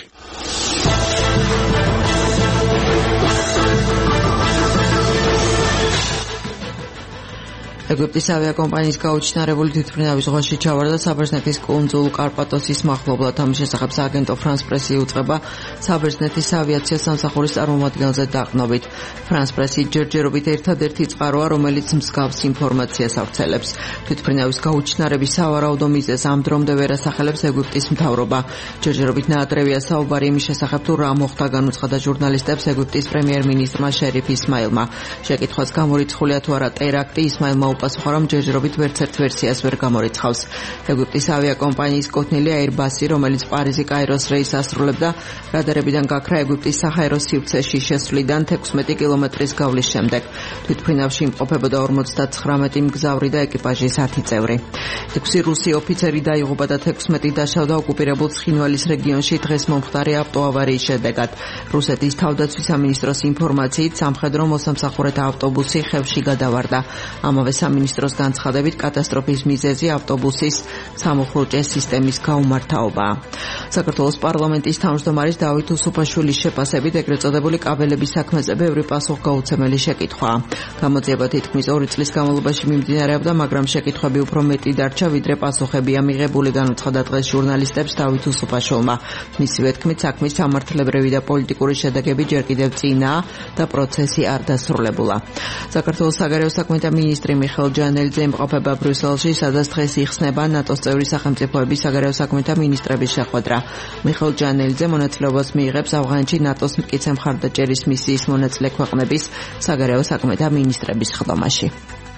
ეგვიპტის ავიაკომპანიის გაუჩინარებული თვითმფრინავის ზღვაში ჩავარდა საბერძნეთის კუნძულ კარპატოსის მახლობლად. ამის შესახებ სააგენტო France Press-ი უწყება საბერძნეთის ავიაცია სამსახურის წარმომადგენელზე დაყრდნობით. France Press-ი ჯერჯერობით ერთადერთი წყაროა, რომელიც მსგავს ინფორმაციას ავრცელებს. თვითმფრინავის გაუჩინარების სავარაუდო მიზეზს ამ დრომდე ვერ ასახელებს ეგვიპტის მთავრობა. ჯერჯერობით ნაადრევია საუბარი იმის შესახებ, თუ რა მოხდა, განუცხადა ჟურნალისტებს ეგვიპტის პრემიერ-მინისტრმა შერიფ ისმაილმა. შეკითხვას გამორიცხულია თუ არა ტერაქტი, ისმაილმა უპასუხა, რომ ჯერჯერობით ვერცერთ ვერსიას ვერ გამორიცხავს. ეგვიპტის ავიაკომპანიის კუთვნილი Airbus-ი, რომელიც პარიზი-კაიროს რეისს ასრულებდა, რადარებიდან გაქრა ეგვიპტის საჰაერო სივრცეში შესვლიდან 16 კილომეტრის გავლის შემდეგ. თვითმფრინავში იმყოფებოდა 59 მგზავრი და ეკიპაჟის 10 წევრი. 6 რუსი ოფიცერი დაიღუპა და 16 დაშავდა ოკუპირებულ ცხინვალის რეგიონში დღეს მომხდარი ავტოავარიის შედეგად. რუსეთის თავდაცვის სამინისტროს ინფორმაციით, სამხედრო მოსამსახურეთა ავტობუსი ხევში გადავარდა. ამავე სამინისტროს განცხადებით, კატასტროფის მიზეზი ავტობუსის სამუხრუჭე სისტემის გაუმართავობაა. საქართველოს პარლამენტის თავმჯდომარის დავით უსუფაშვილის შეფასებით, ეგრეთ წოდებული კაბელების საქმეზე ბევრი პასუხგაუცემელი შეკითხვაა. გამოძიება თითქმის 2 წლის განმავლობაში მიმდინარეობდა, მაგრამ შეკითხვები უფრო მეტი დარჩა, ვიდრე პასუხებია მიღებული, განუცხადა დღეს ჟურნალისტებს დავით უსუფაშვილმა. მისივე თქმით, საქმის სამართლებრივი და პოლიტიკური შედეგები ჯერ კიდევ წინაა და პროცესი არ დასრულებულა. საქართველოს საგარეო საქმეთა მინისტრი მიხეილ ჯანელიძე იმყოფება ბრიუსელში, სადაც დღეს იხსნება ნატოს წევრი სახელმწიფოების საგარეო საქმეთა მინისტრების შეხვედრა. მიხეილ ჯანელიძე მონაწილეობას მიიღებს ავღანეთში ნატოს მტკიცე მხარდაჭერის მისიის მონაწილე ქვეყნების საგარეო საქმეთა მინისტრების ხდომაში.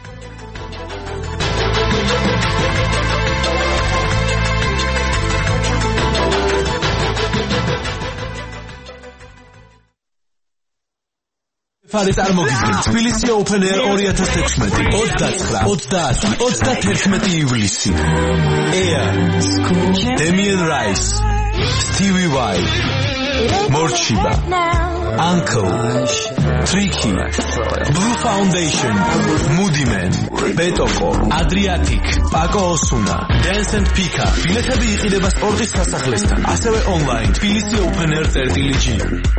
ფარი წარმოგიდგენთ თბილისი Open Air 2016 29-31 ივლისი. Air, Damien Rice, Stevie Vai, Morchiba, Uncle, Tricky, Blue Foundation, Moody Man, Betoko, Adriatic, Paco Osuna, Dance and Pika. ბილეთები იყიდება სპორტის სასახლესთან, ასევე online თბილისი Open Air.gr.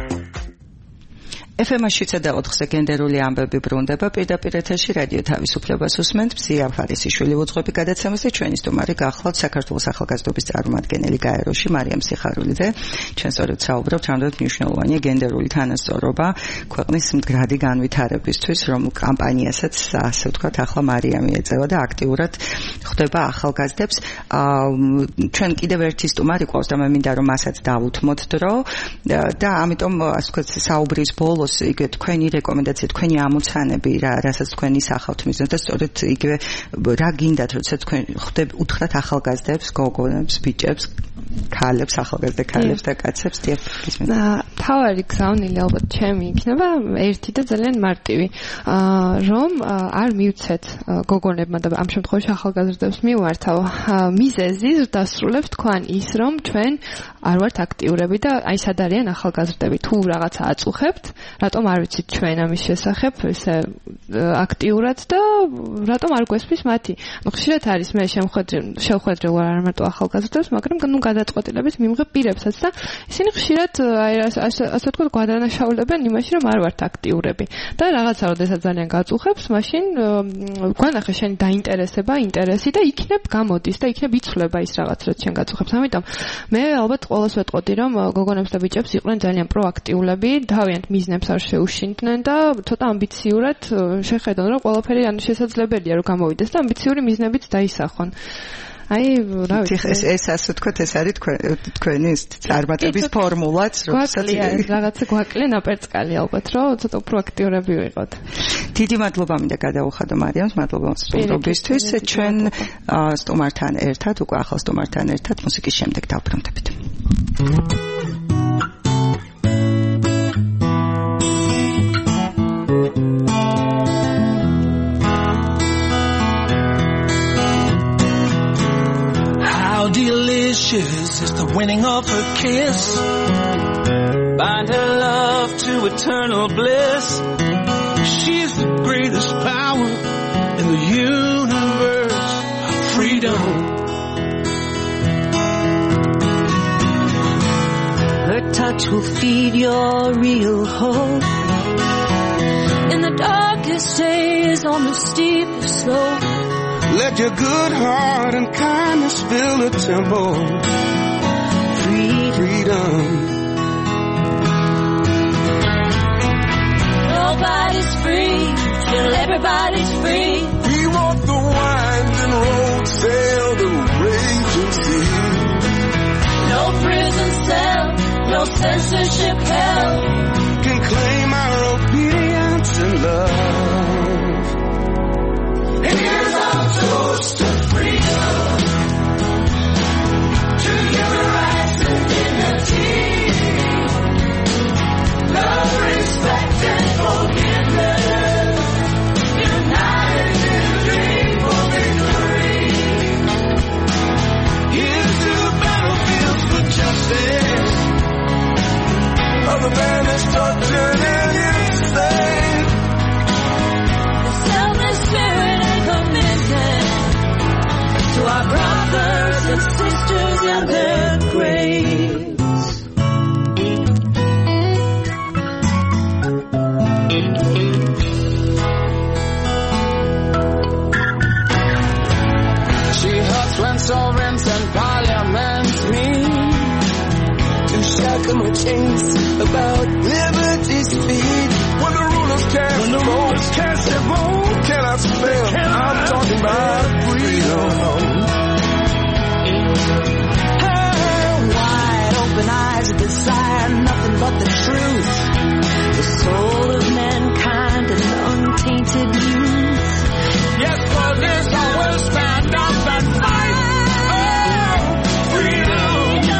FM-7.4-ზე გენდერული ამბები ბრუნდება, პირდაპირ ეთერში რადიო თავისუფლებას უსმენთ. მზია ფარისიშვილი უძღვები გადაცემას და ჩვენი სტუმარი გახლავთ საქართველოს ახალგაზრდობის წარმომადგენელი გაეროში მარიამ სიხარულიძე. ჩვენ სწორედ საუბრობთ, რამდენად მნიშვნელოვანია გენდერული თანასწორობა ქვეყნის მდგრადი განვითარებისთვის, რომ კამპანიასაც ასე ვთქვათ, ახლა მარიამი ეწევა და აქტიურად ხვდება ახალგაზრდებს. ჩვენ კიდევ ერთი სტუმარი ყავს და მე მინდა რომ მასაც დავუთმოთ დრო და ამიტომ ასე ვთქვათ საუბრის ბოლოს იგივე თქვენი რეკომენდაცია, თქვენი ამოცანები, რასაც თქვენ ისახავთ მიზნად და სწორედ იგივე რა გინდათ, როდესაც თქვენ უთხრათ ახალგაზრდებს, გოგონებს, ბიჭებს, ქალებს, ახალგაზრდა ქალებს და კაცებს თავარი გზავნილი ალბათ ჩემი იქნება ერთი და ძალიან მარტივი, რომ არ მივცეთ გოგონებმა და ამ შემთხვევაში ახალგაზრდებს მივართავ მიზეზი დასრულებს თქვენ ის, რომ ჩვენ არ ვართ აქტიურები და აი სად არიან ახალგაზრდები, თუ რაღაცა აწუხებთ, რატომ არ ვიცით ჩვენ ამის შესახებ ესე აქტიურად და რატომ არ გვესმის მათი. ნუ ხშირად არის მე შევხვედრილ არ მარტო ახალგაზრდებს, მაგრამ ნუ გადაწყვეტილების მიმღებ პირებსაც და ისინი ხშირად ასე ვთქვათ გვადანაშაულებენ იმაში, რომ არ ვართ აქტიურები და რაღაცა როდესაც ძალიან გაწუხებს, მაშინ გვანახე შენი დაინტერესება, ინტერესი და იქნებ გამოდის და იქნებ იცვლება ის რაღაც რაც შენ გაწუხებს. ამიტომ მე ალბათ ყველას ვეტყოდი, რომ გოგონებს და ბიჭებს იყვნენ ძალიან პროაქტიულები, თავიანთ მიზნებს არ შეუშინდნენ და ცოტა ამბიციურად შეხედონ, რომ ყველაფერი შესაძლებელია რომ გამოვიდეს და ამბიციური მიზნებიც დაისახონ. აი, რა ვიცი. ეს ასე ვთქვათ, ეს არის თქვენი წარმატების ფორმულაც, როდესაც რაღაცა გვაკლია ნაპერწკალი ალბათ, რომ ცოტა პროაქტიურები ვიყოთ. დიდი მადლობა მინდა გადაუხადო მარიამს, მადლობა სტუმრობისთვის. ჩვენ სტუმართან ერთად, უკვე ახალ სტუმართან ერთად მუსიკის შემდეგ დავბრუნდებით. Delicious is the winning of her kiss. Bind her love to eternal bliss. She's the greatest power in the universe. Freedom. Her touch will feed your real hope. In the darkest days, on the steepest slope. Let your good heart and kindness fill the temple. Freedom. Nobody's free till everybody's free. We walk the winding road, sail the raging sea. No prison cell, no censorship hell can claim our obedience and love. Here's our toast to freedom, to human rights and dignity, love, respect and forgiveness, united in a dream for victory. Here's to battlefields for justice, of the banished, tortured and insane. The selfless spirit and commitment to our brothers and sisters in their graves. She hurts when sovereigns and parliaments meet to shackle my chains about liberty's feet. When the rulers cast their vote, cannot spell. I'm talking about freedom. Wide open eyes desire nothing but the truth, the soul of mankind and untainted youth. Yes, for this I will stand up and fight. Oh, freedom.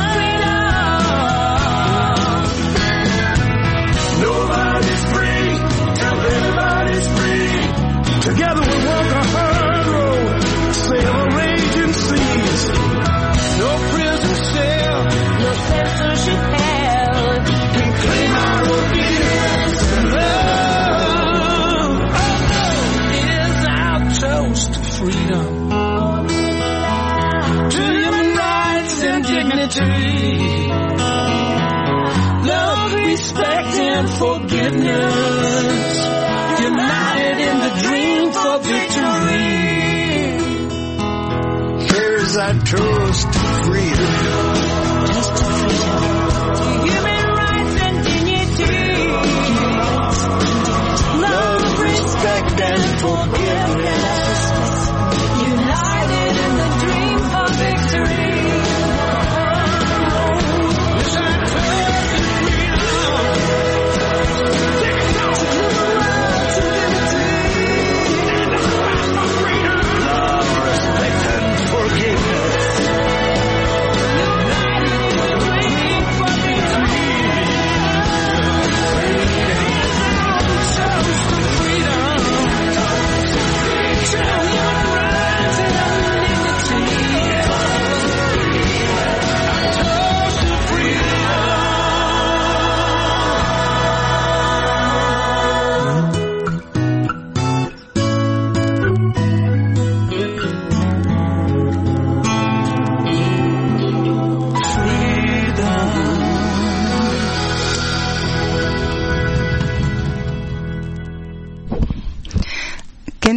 Nobody's free till everybody's free. Together we walk a hard road, sail the raging seas. No prison cell, No censorship hell can claim our obedience and love. Is our toast to freedom, to human rights and dignity, love, respect and forgiveness, united in the dream for victory. Here's our toast to freedom. human rights and dignity, love, respect and forgiveness, united in the dream for victory. Love, respect and forgiveness.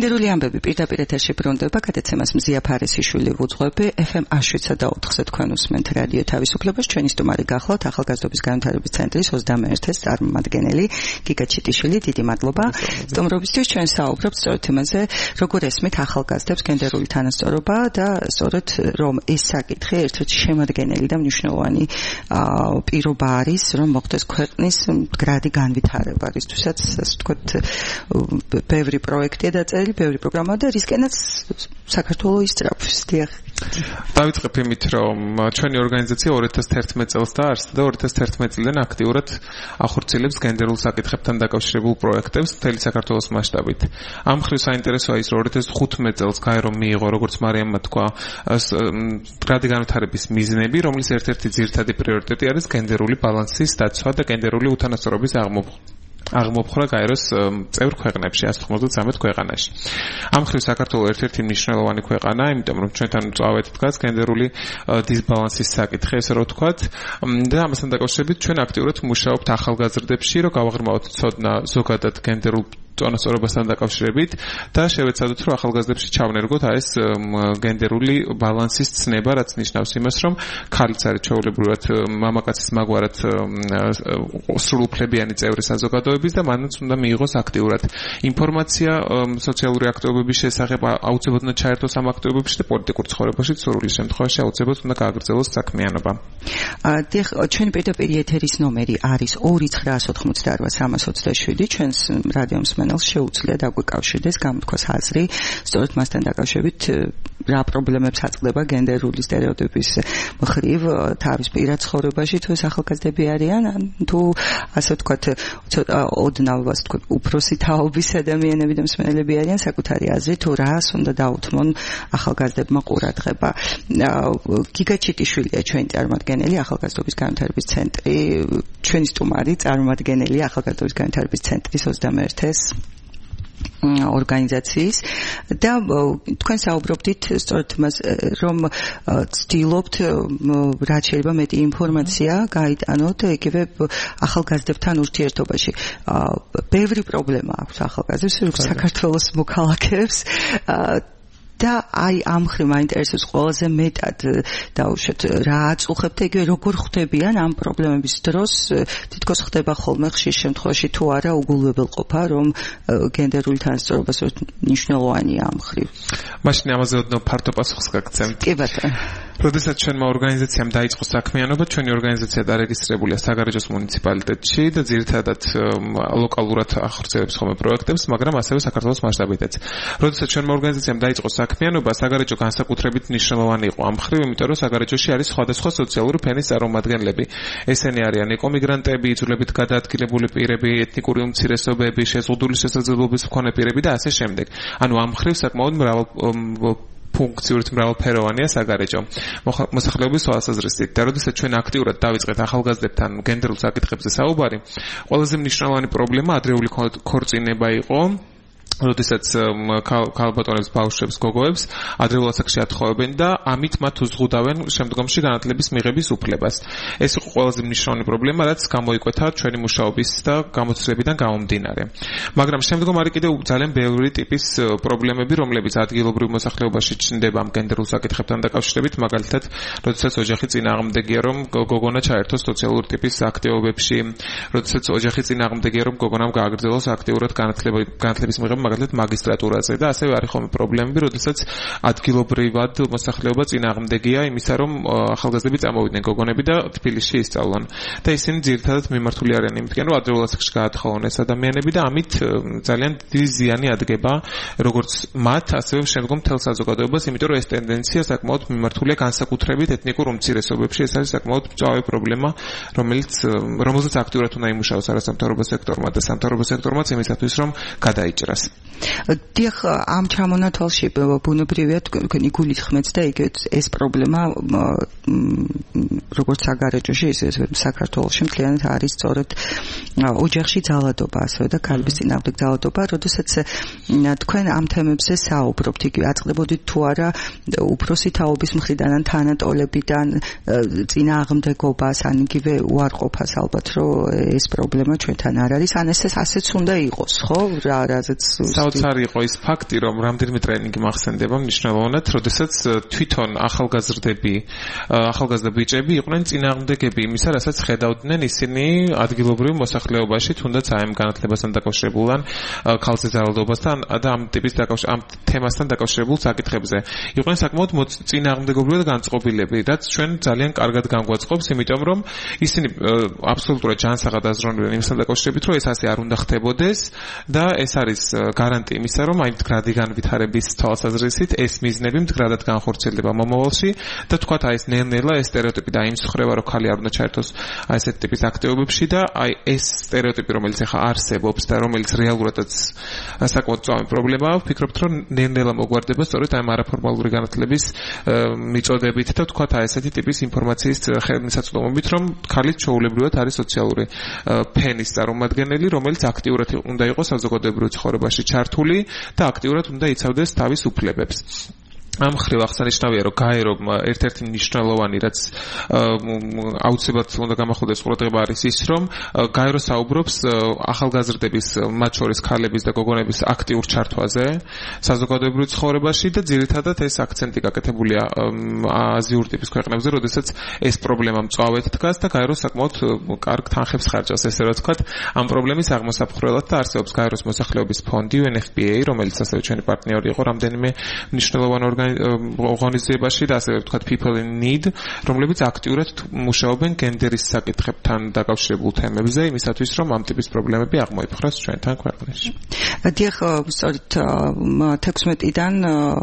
გენდერული ამბები პირდაპირ ეთერში ბრუნდება, გადაცემას მზია ფარესიშვილი ვუძღვები, FM 107.4-ზე თქვენ უსმენთ რადიო თავისუფლებას, ჩვენი სტუმარი გახლავთ ახალგაზრდობის განვითარების ცენტრის 21-ს წარმომადგენელი გიგა ჩიტიშვილი, დიდი მადლობა. სტუმრობისთვის ჩვენ საუბრობთ სწორედ იმაზე, როგორ ესმით ახალგაზრდებს გენდერული თანასწორობა და სწორედ რომ ეს საკითხი ერთ-ერთი შემადგენელი და მნიშვნელოვანი პირობა არის, რომ მოხდეს ქვეყნის მდგრადი განვითარება, რისთვისაც ასე ვთქვათ ბევრი პროექტია დაწერილი, ბევრი პროგრამა და რისკენაც საქართველოს ისწრაფვის. დავიწყებ იმით, რომ ჩვენი ორგანიზაცია 2011 წელს დაარსდა და 2011 წლიდან აქტიურად ახორციელებს გენდერულ საკითხებთან დაკავშირებულ პროექტებს მთელი საქართველოს მასშტაბით. ამ მხრივ საინტერესოა ის, რომ 2015 წელს გაერო მიიღო, როგორც მარიამმა თქვა, მდგრადი განვითარების მიზნები, რომლის ერთ-ერთი ძირითადი პრიორიტეტი არის გენდერული ბალანსის დაცვა და გენდერული უთანასწორობის აღმოფხვრა გაეროს წევრ ქვეყნებში 193 ქვეყანაში. ამ მხრივ საქართველოს ერთ-ერთი მნიშვნელოვანი ქვეყანა, იმიტომ რომ ჩვენთან მწვავედ დგას გენდერული დისბალანსის საკითხი, ესე რომ ვთქვათ, და ამასთან დაკავშირებით ჩვენ აქტიურად მუშაობთ ახალგაზრდებში, რომ გავაღრმავოთ ცოდნა ზოგადად გენდერულ თანასწორობასთან დაკავშირებით და შევეცადოთ, რომ ახალგაზრდებში ჩავნერგოთ ეს გენდერული ბალანსის ცნება, რაც ნიშნავს იმას, რომ ქალიც არის ჩვეულებრივად მამაკაცის მაგვარად სრულუფლებიანი წევრი საზოგადოების და მანაც უნდა მიიღოს აქტიურად ინფორმაცია სოციალური აქტივობების შესახებ, აუცილებლად უნდა ჩაერთოს ამ აქტივობებში და პოლიტიკურ ცხოვრებაში სრული შემთხვევაში აუცილებლად უნდა გააგრძელოს საქმიანობა. ჩვენი პირდაპირ ეთერის ნომერი არის 2988327, ჩვენს რადიო მსმენელს შეუძლია დაგვიკავშირდეს, გამოთქვას აზრი, სწორედ მასთან დაკავშირებით რა პრობლემებს აწყდება გენდერული სტერეოტიპის მხრივ თავის პირად ცხოვრებაში, თუ ეს ახალგაზრდები არიან, თუ ასე ვთქვათ, ოდნავ ასე ვთქვათ, უფროსი თაობის ადამიანები და მსმენელები არიან, საკუთარი აზრი თუ რას უნდა დაუთმონ ახალგაზრდებმა ყურადღება. გიგა ჩიტიშვილია ჩვენი წარმომადგენელი ახალგაზრდობის განვითარების ცენტრი, ჩვენი სტუმარი წარმომადგენელი ახალგაზრდობის განვითარების ცენტრის 21-ს ორგანიზაციის და თქვენ საუბრობდით სწორედ მას, რომ ცდილობთ რაც შეიძლება მეტი ინფორმაცია გაიტანოთ იგივე ახალგაზრდებთან ურთიერთობაში. ბევრი პრობლემა აქვს ახალგაზრდებს, როგორც საქართველოს მოქალაქეებს და აი ამ მხრივ მაინტერესებს ყველაზე მეტად დაუშვათ რა აწუხებთ და იგივე როგორ ხვდებიან ამ პრობლემების დროს, თითქოს ხდება ხოლმე ხშირ შემთხვევაში თუ არა უგულებელყოფა, რომ გენდერული თანასწორობა მნიშვნელოვანია ამ მხრივ. მაშინ ამაზე ოდნავ ფართო პასუხს გაგცემთ. კი ბატონო. როდესაც ჩვენმა ორგანიზაციამ დაიწყო საქმიანობა, ჩვენი ორგანიზაცია დარეგისტრირებულია საგარეჯოს მუნიციპალიტეტში და ძირითადად ლოკალურად ახორციელებს ხოლმე პროექტებს, მაგრამ ასევე საქართველოს მასშტაბითაც. როდესაც ჩვენმა ორგანიზაციამ დაიწყო საქმიანობა, საგარეჯო განსაკუთრებით მნიშვნელოვანი იყო ამ მხრივ, იმიტომ რომ საგარეჯოში არის სხვადასხვა სოციალური ფენის წარმომადგენლები. ესენი არიან ეკომიგრანტები, იძულებით გადაადგილებული პირები, ეთნიკური უმცირესობები, შეზღუდული შესაძლებლობების მქონე პირები და ასე შემდეგ. ანუ ამ მხრივ საკმაოდ ფუნქციურად მრავალფეროვანია საგარეჯო მოსახლეობის თვალსაზრისით. და როდესაც ჩვენ აქტიურად დავიწყეთ ახალგაზრდებთან გენდერულ საკითხებზე საუბარი, ყველაზე მნიშვნელოვანი პრობლემა ადრეული ქორწინება იყო. როდესაც ქალბატონებს, ბავშვებს, გოგოებს ადრეულ ასაკში ათხოვებენ და ამით მათ უზღუდავენ შემდგომში განათლების მიღების უფლებას. ეს იყო ყველაზე მნიშვნელოვანი პრობლემა, რაც გამოიკვეთა ჩვენი მუშაობის და გამოცდილებიდან გამომდინარე. მაგრამ შემდგომ არის კიდევ ძალიან ბევრი ტიპის პრობლემები, რომლებიც ადგილობრივ მოსახლეობაში ჩნდება ამ გენდერულ საკითხებთან დაკავშირებით, მაგალითად, როდესაც ოჯახი წინააღმდეგია, რომ გოგონა ჩაერთოს სოციალურ ტიპის აქტივობებში, როდესაც ოჯახი წინააღმდეგია, რომ გოგონამ გააგრძელოს აქტიურად განათლების მიღება მაგალითად მაგისტრატურაზე და ასევე არის ხოლმე პრობლემები, როდესაც ადგილობრივად მოსახლეობა წინააღმდეგია იმისა, რომ ახალგაზრდები წამოვიდნენ გოგონები და თბილისში ისწავლონ. და ისინი ძირითადად მიმართული არიან იმითკენ, რომ ადრეულ ასაკში გაათხოვონ ეს ადამიანები და ამით ძალიან დიდი ზიანი ადგება როგორც მათ, ასევე შემდგომ მთელ საზოგადოებას, იმიტომ რომ ეს ტენდენცია საკმაოდ მიმართულია განსაკუთრებით ეთნიკურ უმცირესობებში. ეს არის საკმაოდ მწვავე პრობლემა, რომელზეც აქტიურად უნდა იმუშაოს არასამთავრობო სექტორმა და სამთავრობო სექტორმაც იმისათვის, რომ გადაიჭრას. დიახ, ამ ჩამონათვალში ბუნებრივია თქვენი გულით ხმეთ და იგივე ეს პრობლემა როგორც საგარეჯოში ისე საქართველოში მთლიანად არის სწორედ ოჯახში ძალადობა ასევე და ქალების წინააღმდეგ ძალადობა, როდესაც თქვენ ამ თემებზე საუბრობთ, იგი აწყდებოდით თუ არა უფროსი თაობის მხრიდან ან თანატოლებიდან წინააღმდეგობას, ან იგივე უარყოფას ალბათ, რომ ეს პრობლემა ჩვენთან არ არის, ან ასეც უნდა იყოს, ხო? რაზეც საოცარი იყო ის ფაქტი, რომ რამდენიმე ტრენინგი მახსენდება მნიშვნელოვნად, როდესაც თვითონ ახალგაზრდა ბიჭები იყვნენ წინააღმდეგები იმისა, რასაც ხედავდნენ ისინი ადგილობრივ მოსახლეობაში, თუნდაც ამ განათლებასთან დაკავშირებულ ან ქალზე ძალადობასთან და ამ თემასთან დაკავშირებულ საკითხებზე. იყვნენ საკმაოდ წინააღმდეგობრივად განწყობილები, რაც ჩვენ ძალიან კარგად განგვაწყობს, იმიტომ რომ ისინი აბსოლუტურად ჯანსაღად აზროვნებენ იმასთან დაკავშირებით, რომ ეს ასე არ უნდა ხდებოდეს და ეს არის გარანტია იმისა, რომ აი მდგრადი განვითარების თვალსაზრისით ეს მიზნები მდგრადად განხორციელდება მომავალში და თქვათ აი ეს ნელ-ნელა ეს სტერეოტიპი დაიმსხვრევა, რომ ქალი არ უნდა ჩაერთოს აი ესეთ ტიპის აქტივობებში და აი ეს სტერეოტიპი, რომელიც ახლა არსებობს და რომელიც რეალურადაც საკმაოდ წვავი პრობლემაა, ვფიქრობთ, რომ ნელ-ნელა მოგვარდება სწორედ აი არაფორმალური განათლების მიწოდებით და თქვათ აი ესეთი ტიპის ინფორმაციის ხელმისაწვდომობით, რომ ქალი ჩვეულებრივად არის სოციალური ფენის წარმომადგენელი, რომელიც აქტიურად უნდა იყოს საზოგადოებრივ ცხოვრებაში ჩართული და აქტიურად უნდა იცავდეს თავის უფლებებს. ამ ხრივ აღსანიშნავია, რომ გაერო ერთ-ერთი მნიშვნელოვანი, რაც აუცილებლად უნდა გამახვილდეს ყურადღება არის ის, რომ გაერო საუბრობს ახალგაზრდების, მათ შორის ქალების და გოგონების აქტიურ ჩართვაზე საზოგადოებრივ ცხოვრებაში და ძირითადად ეს აქცენტი გაკეთებულია აზიურ ტიპის ქვეყნებზე, როდესაც ეს პრობლემა მწვავედ დგას და გაერო საკმაოდ კარგ თანხებს ხარჯავს, ესე რომ ვთქვათ, ამ პრობლემის აღმოსაფხვრელად და არსებობს გაეროს მოსახლეობის ფონდი UNFPA, რომელიც ასევე ჩვენი პარტნიორი იყო რამდენიმე მნიშვნელოვან ორგანიზებაში და ასევე ვთქვათ People in Need, რომლებიც აქტიურად მუშაობენ გენდერის საკითხებთან დაკავშირებულ თემებზე, იმისათვის რომ ამ ტიპის პრობლემები აღმოიფხვრას ჩვენთან ქვეყნაში. დიახ, სწორედ 16-დან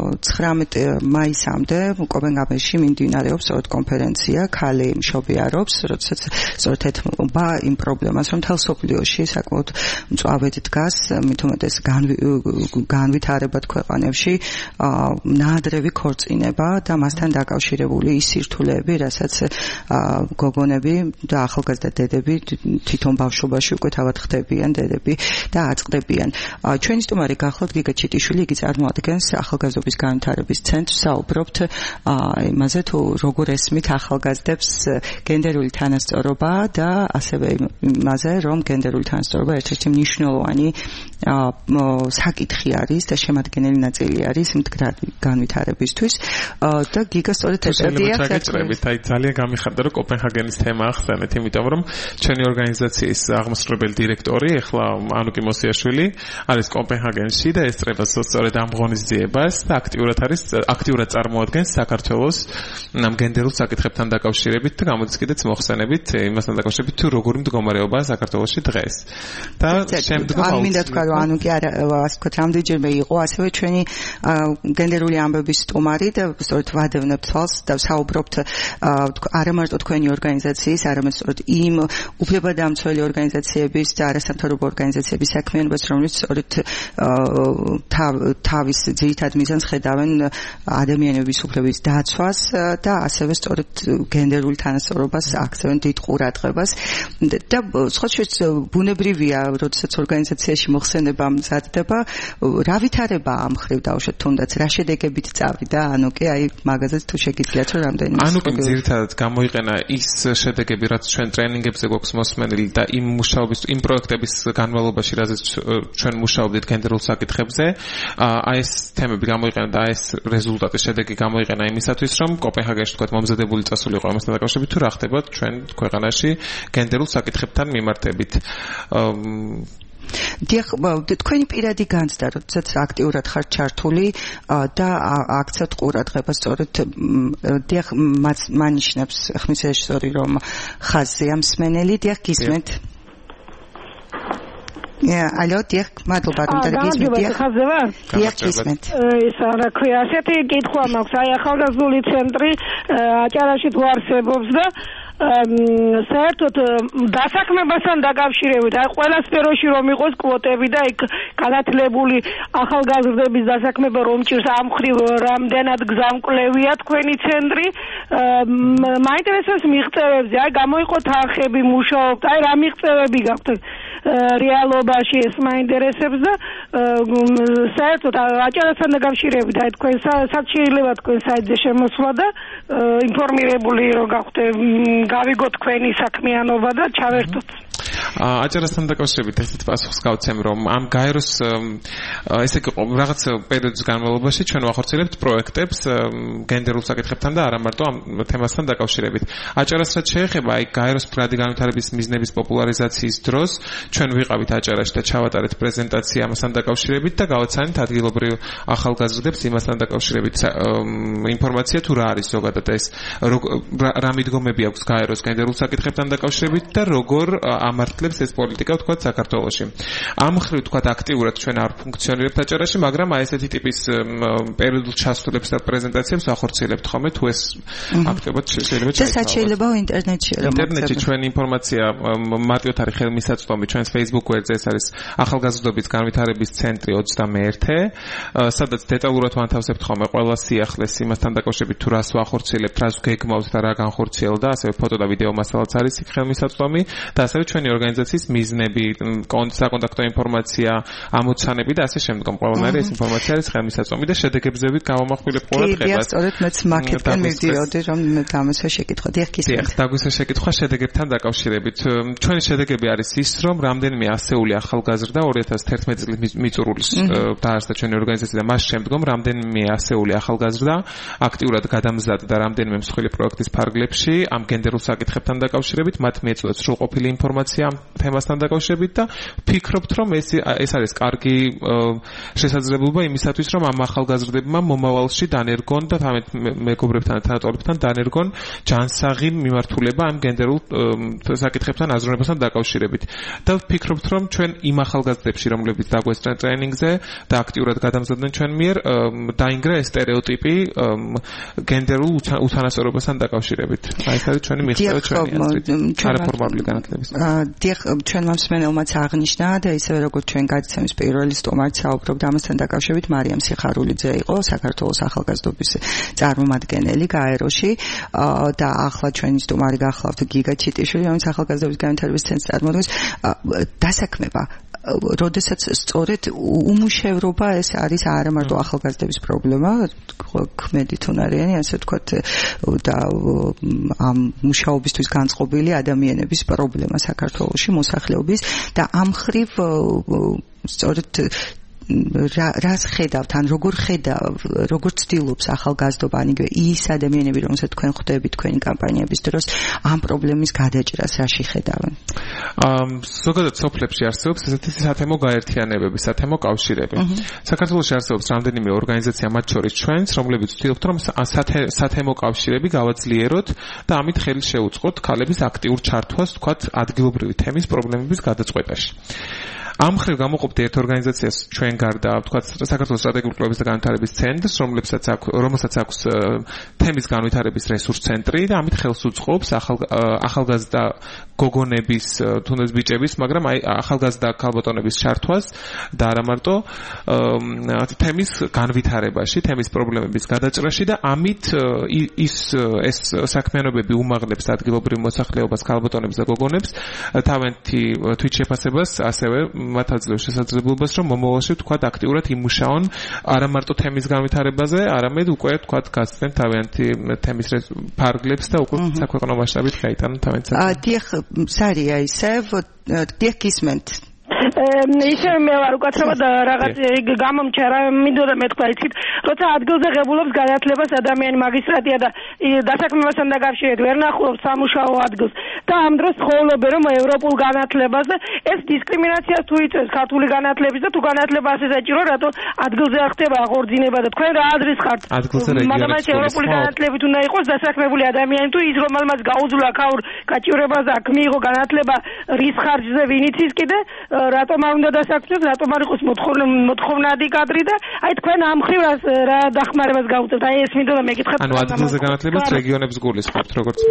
19 მაისამდე კოპენჰაგენში მიმდინარეობს სწორედ კონფერენცია „ქალი მშობიარობს“, როდესაც სწორედ ეთმობა იმ პრობლემას, რომ მთელ მსოფლიოში საკმაოდ მწვავედ დგას, მით უმეტეს განვითარებად ქვეყანებში ნაადრევი ქორწინება და მასთან დაკავშირებული ის სირთულეები, რასაც გოგონები და ახალგაზრდა დედები თვითონ ბავშვობაში უკვე თავად ხდებიან დედები და აწყდებიან. ჩვენი სტუმარი გახლავთ გიგა ჩიტიშვილი, იგი წარმოადგენს ახალგაზრდობის განვითარების ცენტრს, საუბრობთ იმაზე თუ როგორ ესმით ახალგაზრდებს გენდერული თანასწორობა და ასევე იმაზე, რომ გენდერული თანასწორობა ერთ-ერთი მნიშვნელოვანი საკითხი არის და შემადგენელი ნაწილი არის მდგრადი განვითარებისთვის და გიგა სწორედ ესადია საკითხებით. აი ძალიან გამიხარდა, რომ კოპენჰაგენის თემა ახსენეთ, იმიტომ რომ ჩვენი ორგანიზაციის აღმასრულებელი დირექტორი ახლა ანუკი მოსიაშვილი არის კოპენჰაგენში და ესწრება სწორედ ამ ღონისძიებას და აქტიურად წარმოადგენს საქართველოს ამ გენდერულ საკითხებთან დაკავშირებით და გამოდის კიდეც მოხსენებით იმასთან დაკავშირებით თუ როგორი მდგომარეობაა საქართველოში დღეს. და შემდგომ არ მინდა თქვა, რომ ანუკი არა ასე ვთქვათ, რამდენჯერმე იყო ასევე ჩვენი გენდერული ამბების სტუმარი და სწორედ ვადევნებთ თვალს და საუბრობთ არა მარტო თქვენი ორგანიზაციის, არამედ სწორედ იმ უფლებადამცველი ორგანიზაციების და არასამთავრობო ორგანიზაციების საქმიანობას, რომელიც სწორედ თავის ძირითად მიზანს ხედავენ ადამიანების უფლების დაცვას და ასევე სწორედ გენდერული თანასწორობას აქცევენ დიდ ყურადღებას და სხვა შორის ბუნებრივია, როდესაც ორგანიზაციაში მოხსენება მზადდება, რა ვითარება ამ ხრივ დავუშვათ, თუნდაც რა შედეგებით წავიდა, ანუ კი აი მაგაზეც თუ შეგიძლიათ რომ რამდენიმე ანუ ძირითადად გამოიყენა ის შედეგები, რაც ჩვენ ტრენინგებზე გვაქვს მოსმენილი და იმ მუშაობის, იმ პროექტების განმავლობაში, რაზეც ჩვენ მუშაობდით გენდერულ საკითხებზე, აი ეს თემები გამოიყენა და ეს რეზულტატი შედეგი გამოიყენა იმისათვის, რომ კოპენჰაგენში თქვა მომზადებული წასულიყო ამასთან დაკავშირებით, თუ რა ხდება ჩვენ ქვეყანაში გენდერულ საკითხებთან მიმართებით. დიახ, თქვენი პირადი განცდა, როდესაც აქტიურად ხართ ჩართული და აქცევთ ყურადღებას სწორედ დიახ, მანიშნებს ხმის რეჟისორი, რომ ხაზია მსმენელი, დიახ, გისმენთ. ალო, დიახ, მადლობა, რომ დაგისმენთ. დიახ, ხაზე ვარ? დიახ, გისმენთ. ის რა ქვია, ასეთი კითხვა მაქვს, აი ახალგაზრდული ცენტრი აჭარაში თუ არსებობს და საერთოდ დასაქმებასთან დაკავშირებით აი ყველა სფეროში რომ იყოს კვოტები და იქ განათლებული ახალგაზრდების დასაქმება რომ ჭირს ამ ხრივ რამდენად გზამკვლევია თქვენი ცენტრი მაინტერესებს მიღწევებზე აი გამოიყო თანხები მუშაობთ აი რა მიღწევები გაქვთ რეალობაში ეს მაინტერესებს და საერთოდ აჭარასთან დაკავშირებით აი თქვენ სად შეიძლება თქვენ საიტზე შემოსვლა და ინფორმირებული რომ გაქვთ გავიგოთ თქვენი საქმიანობა და ჩავერთოთ აჭარასთან დაკავშირებით ესეთ პასუხს გავცემ რომ ამ გაეროს ესე იგი რაღაც პერიოდის განმავლობაში ჩვენ ვახორციელებთ პროექტებს გენდერულ საკითხებთან და არა მარტო ამ თემასთან დაკავშირებით აჭარას რაც შეეხება აი გაეროს მდგრადი განვითარების მიზნების პოპულარიზაციის დროს ჩვენ ვიყავით აჭარაში და ჩავატარეთ პრეზენტაცია ამასთან დაკავშირებით და გავაცანით ადგილობრივ ახალგაზრდებს იმასთან დაკავშირებით ინფორმაცია თუ რა არის ზოგადად ეს რა მიდგომები აქვს გაეროს გენდერულ საკითხებთან დაკავშირებით და როგორ ამართლებს ეს პოლიტიკა თქვა საქართველოში. ამ ხრივ თქვა აქტიურად ჩვენ არ ფუნქციონირებთ აჭარაში, მაგრამ აი ესეთი ტიპის პერიოდულ ჩასწრებს და პრეზენტაციებს ახორციელებთ ხოლმე თუ ეს აქტიურად შეიძლება ჩაიწეროთ. შეიძლება ინტერნეტში რომ ინტერნეტში ჩვენ ინფორმაცია მარტივად არის ხელმისაწვდომი ჩვენს Facebook გვერდზე ეს არის ახალგაზრდობის განვითარების ცენტრი 21, სადაც დეტალურად ვანთავსებთ ხოლმე ყველა სიახლეს იმასთან დაკავშირებით თუ რას ვახორციელებთ, რას გეგმავთ და რა განხორციელდა, ასევე ფოტო და ვიდეო მასალაც არის იქ ხელმისაწვდომი და ასევე ჩვენი ორგანიზაციის მიზნები, საკონტაქტო ინფორმაცია, ამოცანები და ასე შემდგომ. ყველანაირი ეს ინფორმაცია არის ხელმისაწვდომი და შედეგებზე გავამახვილებ ყურადღებას. სწორედ მეც მაკეტკენ მივდიოდი რომ გამოსა შეკითხვა. დიახ, გისმენთ. დაგვისა შეკითხვა შედეგებთან დაკავშირებით. ჩვენი შედეგები არის ის, რომ რამდენიმე ასეული ახალგაზრდა 2011 წლის მიწურულს დაარსდა ჩვენი ორგანიზაცია და მას შემდგომ რამდენიმე ასეული ახალგაზრდა აქტიურად გადამზადდა და რამდენიმე მსხვილი პროექტის ფარგლებში ამ გენდერულ საკითხებთან დაკავშირებით მათ მიეწოდათ სრულყოფილი ინფორმაცია ამ თემასთან დაკავშირებით და ვფიქრობთ, რომ ეს არის კარგი შესაძლებლობა იმისათვის, რომ ამ ახალგაზრდებმა მომავალში დანერგონ და თამეთ მეგობრებთან და თანატოლებთან დანერგონ ჯანსაღი მიმართულება ამ გენდერულ საკითხებთან აზროვნებასთან დაკავშირებით. და ვფიქრობთ, რომ ჩვენ იმ ახალგაზრდებში, რომლებიც დაგვესწრენ ტრენინგზე და აქტიურად გადამზადდნენ ჩვენ მიერ, დაინგრა ეს სტერეოტიპი გენდერულ უთანასწორობასთან დაკავშირებით. აი ეს არის ჩვენი მიღწევა ჩვენი აზრით. არაფორმალური განათლების. დიახ, ჩვენ მომსმენელმაც აღნიშნა და ისევე როგორც ჩვენ გადაცემის პირველი სტუმარიც საუბრობდა ამასთან დაკავშირებით, მარიამ სიხარულიძე იყო საქართველოს ახალგაზრდობის წარმომადგენელი გაეროში და ახლა ჩვენი სტუმარი გახლავთ გიგა ჩიტიშვილი, რომელიც ახალგაზრდობის განვითარების ცენტრის წარმოადგენს. დასაქმება როდესაც სწორედ უმუშევრობა ეს არის არა მარტო ახალგაზრდების პრობლემა, ქმედით უნარიანი, ასე ვთქვათ, და ამ მუშაობისთვის განწყობილი ადამიანების პრობლემა საქართველოში მოსახლეობის და ამ ხრივ სწორედ რას ხედავთ, ან როგორ ცდილობს ახალგაზრდობა, ან იგივე ის ადამიანები, რომელსაც თქვენ ხვდებით თქვენი კამპანიების დროს, ამ პრობლემის გადაჭრას რაში ხედავენ? ზოგადად სოფლებში არსებობს ესეთი სათემო გაერთიანებები, სათემო კავშირები. საქართველოში არსებობს რამდენიმე ორგანიზაცია, მათ შორის ჩვენც, რომლებიც ვცდილობთ, რომ სათემო კავშირები გავაძლიეროთ და ამით ხელი შეუწყოთ ქალების აქტიურ ჩართვას, თქვათ, ადგილობრივი თემის პრობლემების გადაწყვეტაში. ამ ხრივ გამოყოფთ ერთ ორგანიზაციას ჩვენ გარდა, ვთქვათ, საქართველოს სტრატეგიული კვლევების და განვითარების ცენტრს, რომელსაც აქვს თემის განვითარების რესურს ცენტრი და ამით ხელს უწყობს ახალგაზრდა გოგონების, თუნდაც ბიჭების, მაგრამ აი ახალგაზრდა ქალბატონების ჩართვას და არა მარტო თემის განვითარებაში, თემის პრობლემების გადაჭრაში და ამით ეს საქმიანობები უმაღლებს ადგილობრივ მოსახლეობას, ქალბატონებს და გოგონებს, თავენთი თვითშეფასებას, ასევე მათ აძლევს შესაძლებლობას, რომ მომავალში თქვათ აქტიურად იმუშაონ არა მარტო თემის განვითარებაზე, არამედ უკვე თქვათ გასცენ თავიანთი თემის ფარგლებს და უკვე საქვეყნო მასშტაბით გაიტანონ თავიანთი საქმე. დიახ, სარია ისევ, დიახ გისმენთ. ისე მე ვარ უკაცრავად რაღაც გამომჩერა მინდოდა მეთქვა იცით როცა ადგილზე ღებულობს განათლებას ადამიანი მაგისტრატია და დასაქმებასთან დაკავშირებით ვერ ნახულობს სამუშაო ადგილს და ამ დროს ცხოვრობენ რომ ევროპულ განათლებას და ეს დისკრიმინაციას თუ იწევს ქართული განათლების და თუ განათლება ასე საჭირო რატო ადგილზე არ ხდება აღორძინება და თქვენ რა აზრის ხართ მაგრამ ეს ევროპული განათლებით უნდა იყოს დასაქმებული ადამიანი თუ ის რომელმაც გაუძლო აქაურ გაჭირებას აქ მიიღო განათლება რის ხარჯზე ვინ იცის კიდე რატომ არ უნდა დასაქმდეს, რატომ არ იყოს მოთხოვნადი კადრი და აი თქვენ ამ მხრივ რა დახმარებას გავუწევთ. აი ეს მინდოდა მეკითხეთ. ანუ ადგილზე განათლებას რეგიონებს გულისხმობთ, როგორც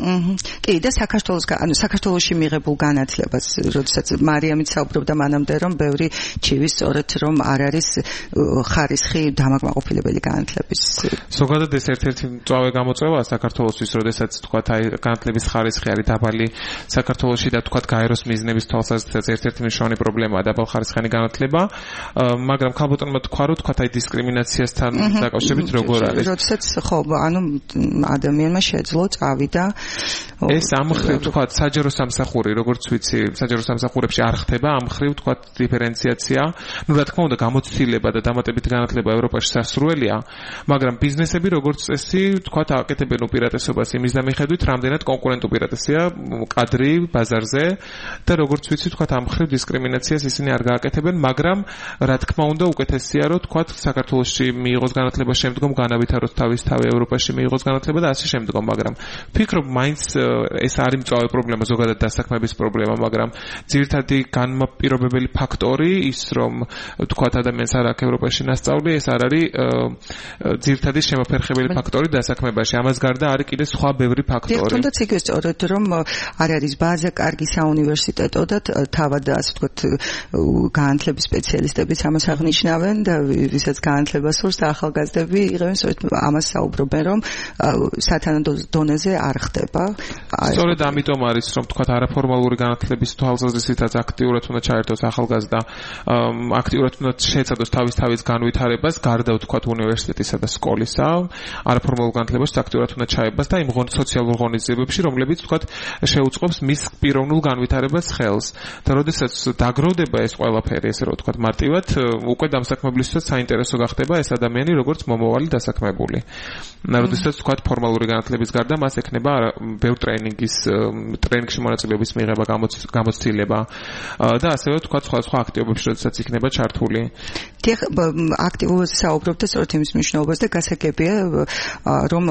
კი, და საქართველოში მიღებულ განათლებას, როდესაც მარიამიც საუბრობდა მანამდე, რომ ბევრი ჩივი სწორედ რომ არ არის ხარისხი დამაკმაყოფილებელი განათლების. ზოგადად ეს ერთ-ერთი მწვავე გამოწვევაა საქართველოსთვის, როდესაც თქვათ აი განათლების ხარისხი არის დაბალი საქართველოში და თქვათ გაეროს მიზნების თვალსაზრისით ერთ-ერთი მნიშვნელოვანი პრობლემაა დაბალხარისხიანი განათლება, მაგრამ ქალბატონმა თქვა რომ თქვათ აი დისკრიმინაციასთან დაკავშირებით როგორ არის? როდესაც ხო, ანუ ადამიანმა შეძლო წავიდა ეს ამ მხრივ თქვათ საჯარო სამსახური, როგორც ვიცი, საჯარო სამსახურებში არ ხდება ამ მხრივ თქვათ დიფერენციაცია. ნუ რა თქმა უნდა გამოცდილება და დამატებითი განათლება ევროპაში სასურველია, მაგრამ ბიზნესები როგორც წესი თქვათ აკეთებენ უპირატესობას იმის მიხედვით, რამდენად კონკურენტ უპირატესია კადრი ბაზარზე და როგორც ვიცი თქვათ ამ მხრივ დისკრიმინაციას ისინი არ გააკეთებენ, მაგრამ რა თქმა უნდა უკეთესია რომ თქვათ საქართველოში მიიღოს განათლება, შემდგომ განავითაროს თავისთავად ევროპაში მიიღოს განათლება და ასე შემდგომ, მაგრამ ფიქრობ მაინც ეს არის მწვავე პრობლემა, ზოგადად დასაქმების პრობლემა, მაგრამ ძირითადი განმაპირობებელი ფაქტორი ის რომ თქვათ ადამიანს არ აქვს ევროპაში ნასწავლი, ეს არ არის ძირითადი შემოფერხებელი ფაქტორი დასაქმებაში. ამას გარდა არის კიდე სხვა ბევრი ფაქტორი. თუნდაც იგივე სწორედ რომ არ არის ბაზა კარგი საუნივერსიტეტო და თავად ასე ვთქვათ განათლების სპეციალისტებიც ამას აღნიშნავენ და ვისაც განათლება სურს ახალგაზრდები იღებენ სწორედ ამას საუბრობენ რომ სათანადო დონეზე არ ხდება. სწორედ ამიტომ არის რომ თქვათ არაფორმალური განათლების თვალსაზრისითაც აქტიურად უნდა ჩაერთოს ახალგაზრდა, აქტიურად უნდა შეეცადოს თავის განვითარებას გარდა თქვათ უნივერსიტეტისა და სკოლისა, არაფორმალურ განათლებაში აქტიურად უნდა ჩაებას და იმ სოციალურ ღონისძიებებში, რომლებიც თქვათ შეუწყობს მის პიროვნულ განვითარებას ხელს. და როდესაც დაგროვდება ეს ყველაფერი, ესე რომ თქვათ მარტივად, უკვე დამსაქმებლისთვისაც საინტერესო გახდება ეს ადამიანი როგორც მომავალი დასაქმებული. როდესაც თქვათ ფორმალური განათლების გარდა მას ექნება ბევრ ტრენინგში მონაწილეობის მიღება, გამოცდილება და ასევე თქვათ სხვა აქტივობებში, როდესაც იქნება ჩართული. აქტივობაზე საუბრობთ სწორედ იმის მნიშვნელობას და გასაგებია რომ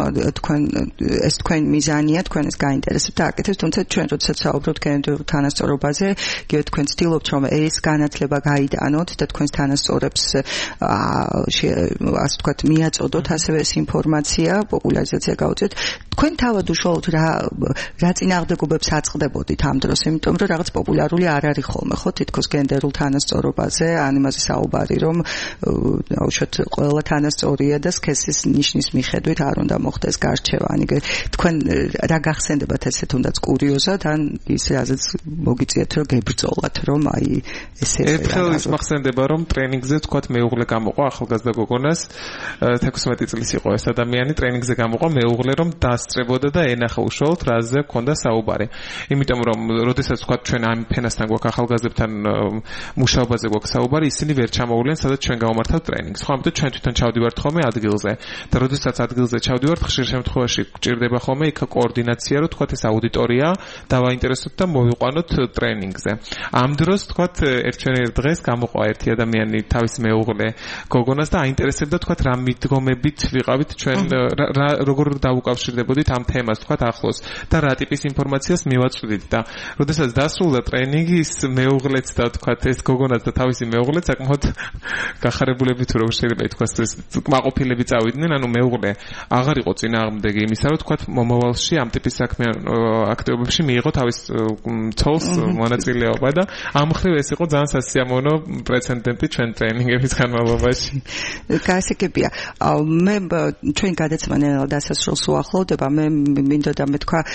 ეს თქვენ მიზანია, თქვენ ეს გაინტერესებთ და აკეთებთ, თუმცა ჩვენ როდესაც საუბრობთ გენდერულ თანასწორობაზე, იგივე თქვენ ცდილობთ რომ ეს განათლება გაიტანოთ და თქვენს თანასწორებს ასე ვთქვათ მიაწოდოთ ასევე ეს ინფორმაცია, პოპულარიზაცია გაუწიოთ. თქვენ თავად უშუალოდ რა წინააღმდეგობებს აწყდებოდით ამ დროს, იმიტომ რომ რაღაც პოპულარული არ არის ხოლმე, ხო, თითქოს გენდერულ თანასწორობაზე, ან იმაზე საუბარი, რომ უშოთ ყველა თანასწორია და სქესის ნიშნის მიხედვით არ უნდა მოხდეს გარჩევა. ანუ თქვენ რა გახსენდებათ ესე თუნდაც კურიოზად, ან ის რაზეც მოგიწიათ რომ გებრძოლათ, რომ აი ესე ერთხელ ის მახსენდება რომ ტრენინგზე თქვათ მეუღლე გამოყვა ახალგაზრდა გოგონას 16 წლის იყო ეს ადამიანი ტრენინგზე გამოყვა მეუღლე რომ დაასწრებოდა და ენახა უშუალოდ რაზე ჰქონდა საუბარი. იმიტომ რომ როდესაც თქვათ ჩვენ ამ ფენასთან გვაქვს ახალგაზრდებთან მუშაობაზე გვაქვს საუბარი, ისინი ვერ ჩამოვლენ სადაც ჩვენ გავამართავთ ტრენინგს. ხო, ამიტომ ჩვენ თვითონ ჩავდივართ ხოლმე ადგილზე და როდესაც ადგილზე ჩავდივართ, ხშირ შემთხვევაში გჭირდება ხოლმე იქ კოორდინაცია, რომ თქვათ ეს აუდიტორია დავაინტერესოთ და მოვიყვანოთ ტრენინგზე. ამ დროს თქვათ ერთ დღეს გამოყვა ერთი ადამიანი თავის მეუღლე გოგონას და აინტერესებდა თქვათ რა მიდგომებით ვიყავით ჩვენ როგორ დაუკავშირდებოდით ამ თემას თქვათ ახლოს და რა ტიპის ინფორმაციას მივაწვდით და როდესაც დასრულდა ტრენინგი ის მეუღლეც და თქვათ ეს გოგონაც და თავისი მეუღლეც საკმაოდ გახარებულები თუ როგორ შეიძლება ითქვას ეს კმაყოფილები წავიდნენ, ანუ მეუღლე აღარ იყო წინააღმდეგი იმისა, რომ თქვათ მომავალში ამ ტიპის საქმიან აქტივობებში მიიღო თავის ცოლს მონაწილეობა და ამ მხრივ ეს იყო ძალიან სასიამოვნო პრეცედენტი ჩვენ ტრენინგების განმავლობაში. გასაგებია. მე ჩვენ გადაცემა დასასრულს უახლოვდება, მე მინდოდა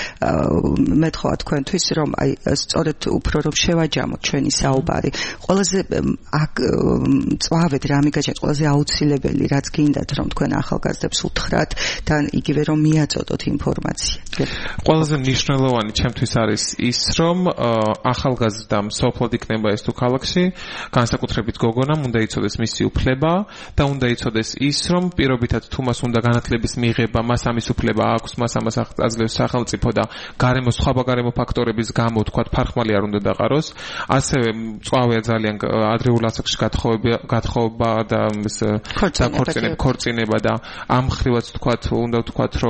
მეთქვა თქვენთვის რომ აი სწორედ უფრო რომ შევაჯამოთ ჩვენი საუბარი. ყველაზე აქ წვავეთ რა მიგაჩნიათ ყველაზე აუცილებელი რაც გინდათ რომ თქვენ ახალგაზრდებს უთხრათ და იგივე რომ მიაწოდოთ ინფორმაცია. ყველაზე მნიშვნელოვანი ჩემთვის არის ის რომ ახალგაზრდამ სოფლად იქნება ეს თუ ქალაქში, განსაკუთრებით გოგონამ უნდა იცოდეს მისი უფლება და უნდა იცოდეს ის რომ პირობითად თუ მას უნდა განათლების მიღება, მას ამის უფლება აქვს, მას ამას აძლევს სახელმწიფო და სხვა გარემო ფაქტორების გამო თქვათ ფარხმალი არ უნდა დაყაროს. ასევე წვავია ძალიან ადრეულ ასაკში გათხოვება და ქორწინება და ამ ხრივაც თქვათ უნდა თქვათ რომ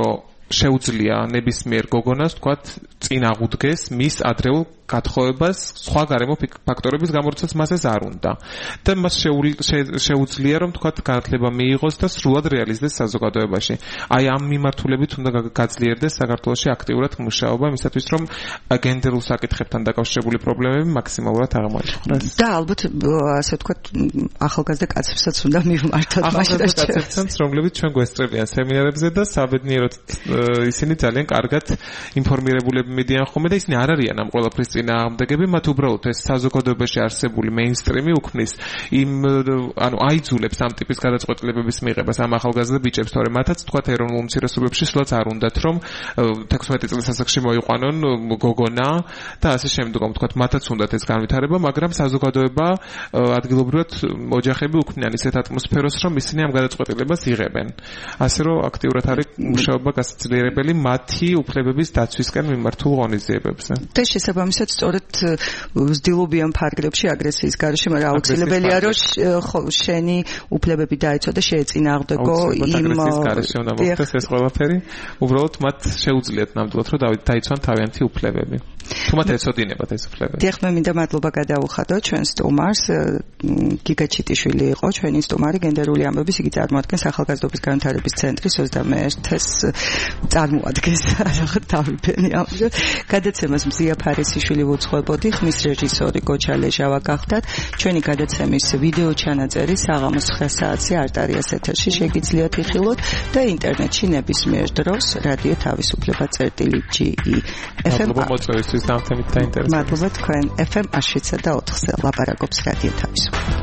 შეუძლია ნებისმიერ გოგონას თქვათ წინ აღუდგეს მის ადრეულ გათხოვებას სხვა გარემო ფაქტორების გამო, როდესაც მას ეს არ უნდა და მას შეუძლია რომ თქვათ განათლება მიიღოს და სრულად რეალიზდეს საზოგადოებაში. აი ამ მიმართულებით უნდა გაძლიერდეს საქართველოში აქტიურად მუშაობა იმისათვის რომ გენდერულ საკითხებთან დაკავშირებული პრობლემები მაქსიმალურად აღმოაჩინოს. და ალბათ ასე ვთქვათ ახალგაზრდა კაცებსაც უნდა მივმართოთ ახალგაზრდა კაცებსაც, რომლებიც ჩვენ გვესწრებიან სემინარებზე და საბედნიეროდ ისინი ძალიან კარგად ინფორმირებულები მიდიან ხოლმე და ისინი არ არიან ამ ყველაფრის წინააღმდეგები, მათ უბრალოდ ეს საზოგადოებაში არსებული მეინსტრიმი უქმნის ანუ აიძულებს ამ ტიპის გადაწყვეტილებების მიღებას ამ ახალგაზრდა ბიჭებს, თორემ მათაც თქვათ ეროვნულ უმცირესობებში სულაც არ უნდათ რომ 16 წლის ასაკში მოიყვანონ გოგონა და ასე შემდგომ, თქვათ მათაც უნდათ ეს განვითარება, მაგრამ საზოგადოება ადგილობრივად ოჯახები უქმნიან ისეთ ატმოსფეროს, რომ ისინი ამ გადაწყვეტილებას იღებენ. ასე რომ აქტიურად არის მუშაობა გასაძლიერებელი მათი უფლებების დაცვისკენ მიმართულ ღონისძიებებზე. და შესაბამისად სწორედ ვსდილობიან ფარგლებში აგრესიის გარეშე, მაგრამ აუცილებელია რომ შენი უფლებები დაეცვა და შეეწინააღმდეგო იმ აგრესიის გარეშე უნდა მოხდეს ეს ყველაფერი. უბრალოდ მათ შეუძლიათ ნამდვილად რომ დაიცვან თავიანთი უფლებები. თუ მათ ეცოდინებათ ეს უფლებები. დიახ, მე მინდა მადლობა გადავუხადო ჩვენ სტუმარს. გიგა ჩიტიშვილი იყო ჩვენი სტუმარი, გენდერული ამბების, იგი წარმოადგენს ახალგაზრდობის განვითარების ცენტრის 21-ს წარმოადგენს, რაღაც დავიფენი ამჟამად. გადაცემას მზია ფარისიშვილი უძღვებოდი, ხმის რეჟისორი გოჩა ლეჟავა გახდათ. ჩვენი გადაცემის ვიდეო ჩანაწერი საღამოს 9 საათზე არტარიას ეთერში შეგიძლიათ იხილოთ და ინტერნეტში ნებისმიერ დროს რადიო თავისუფლება.ge FM მოწვევისთვის ამ თემით დაინტერესებთ. მადლობა თქვენ FM 7 და 4-ზე ლაპარაკობს რადიო თავისუფლება.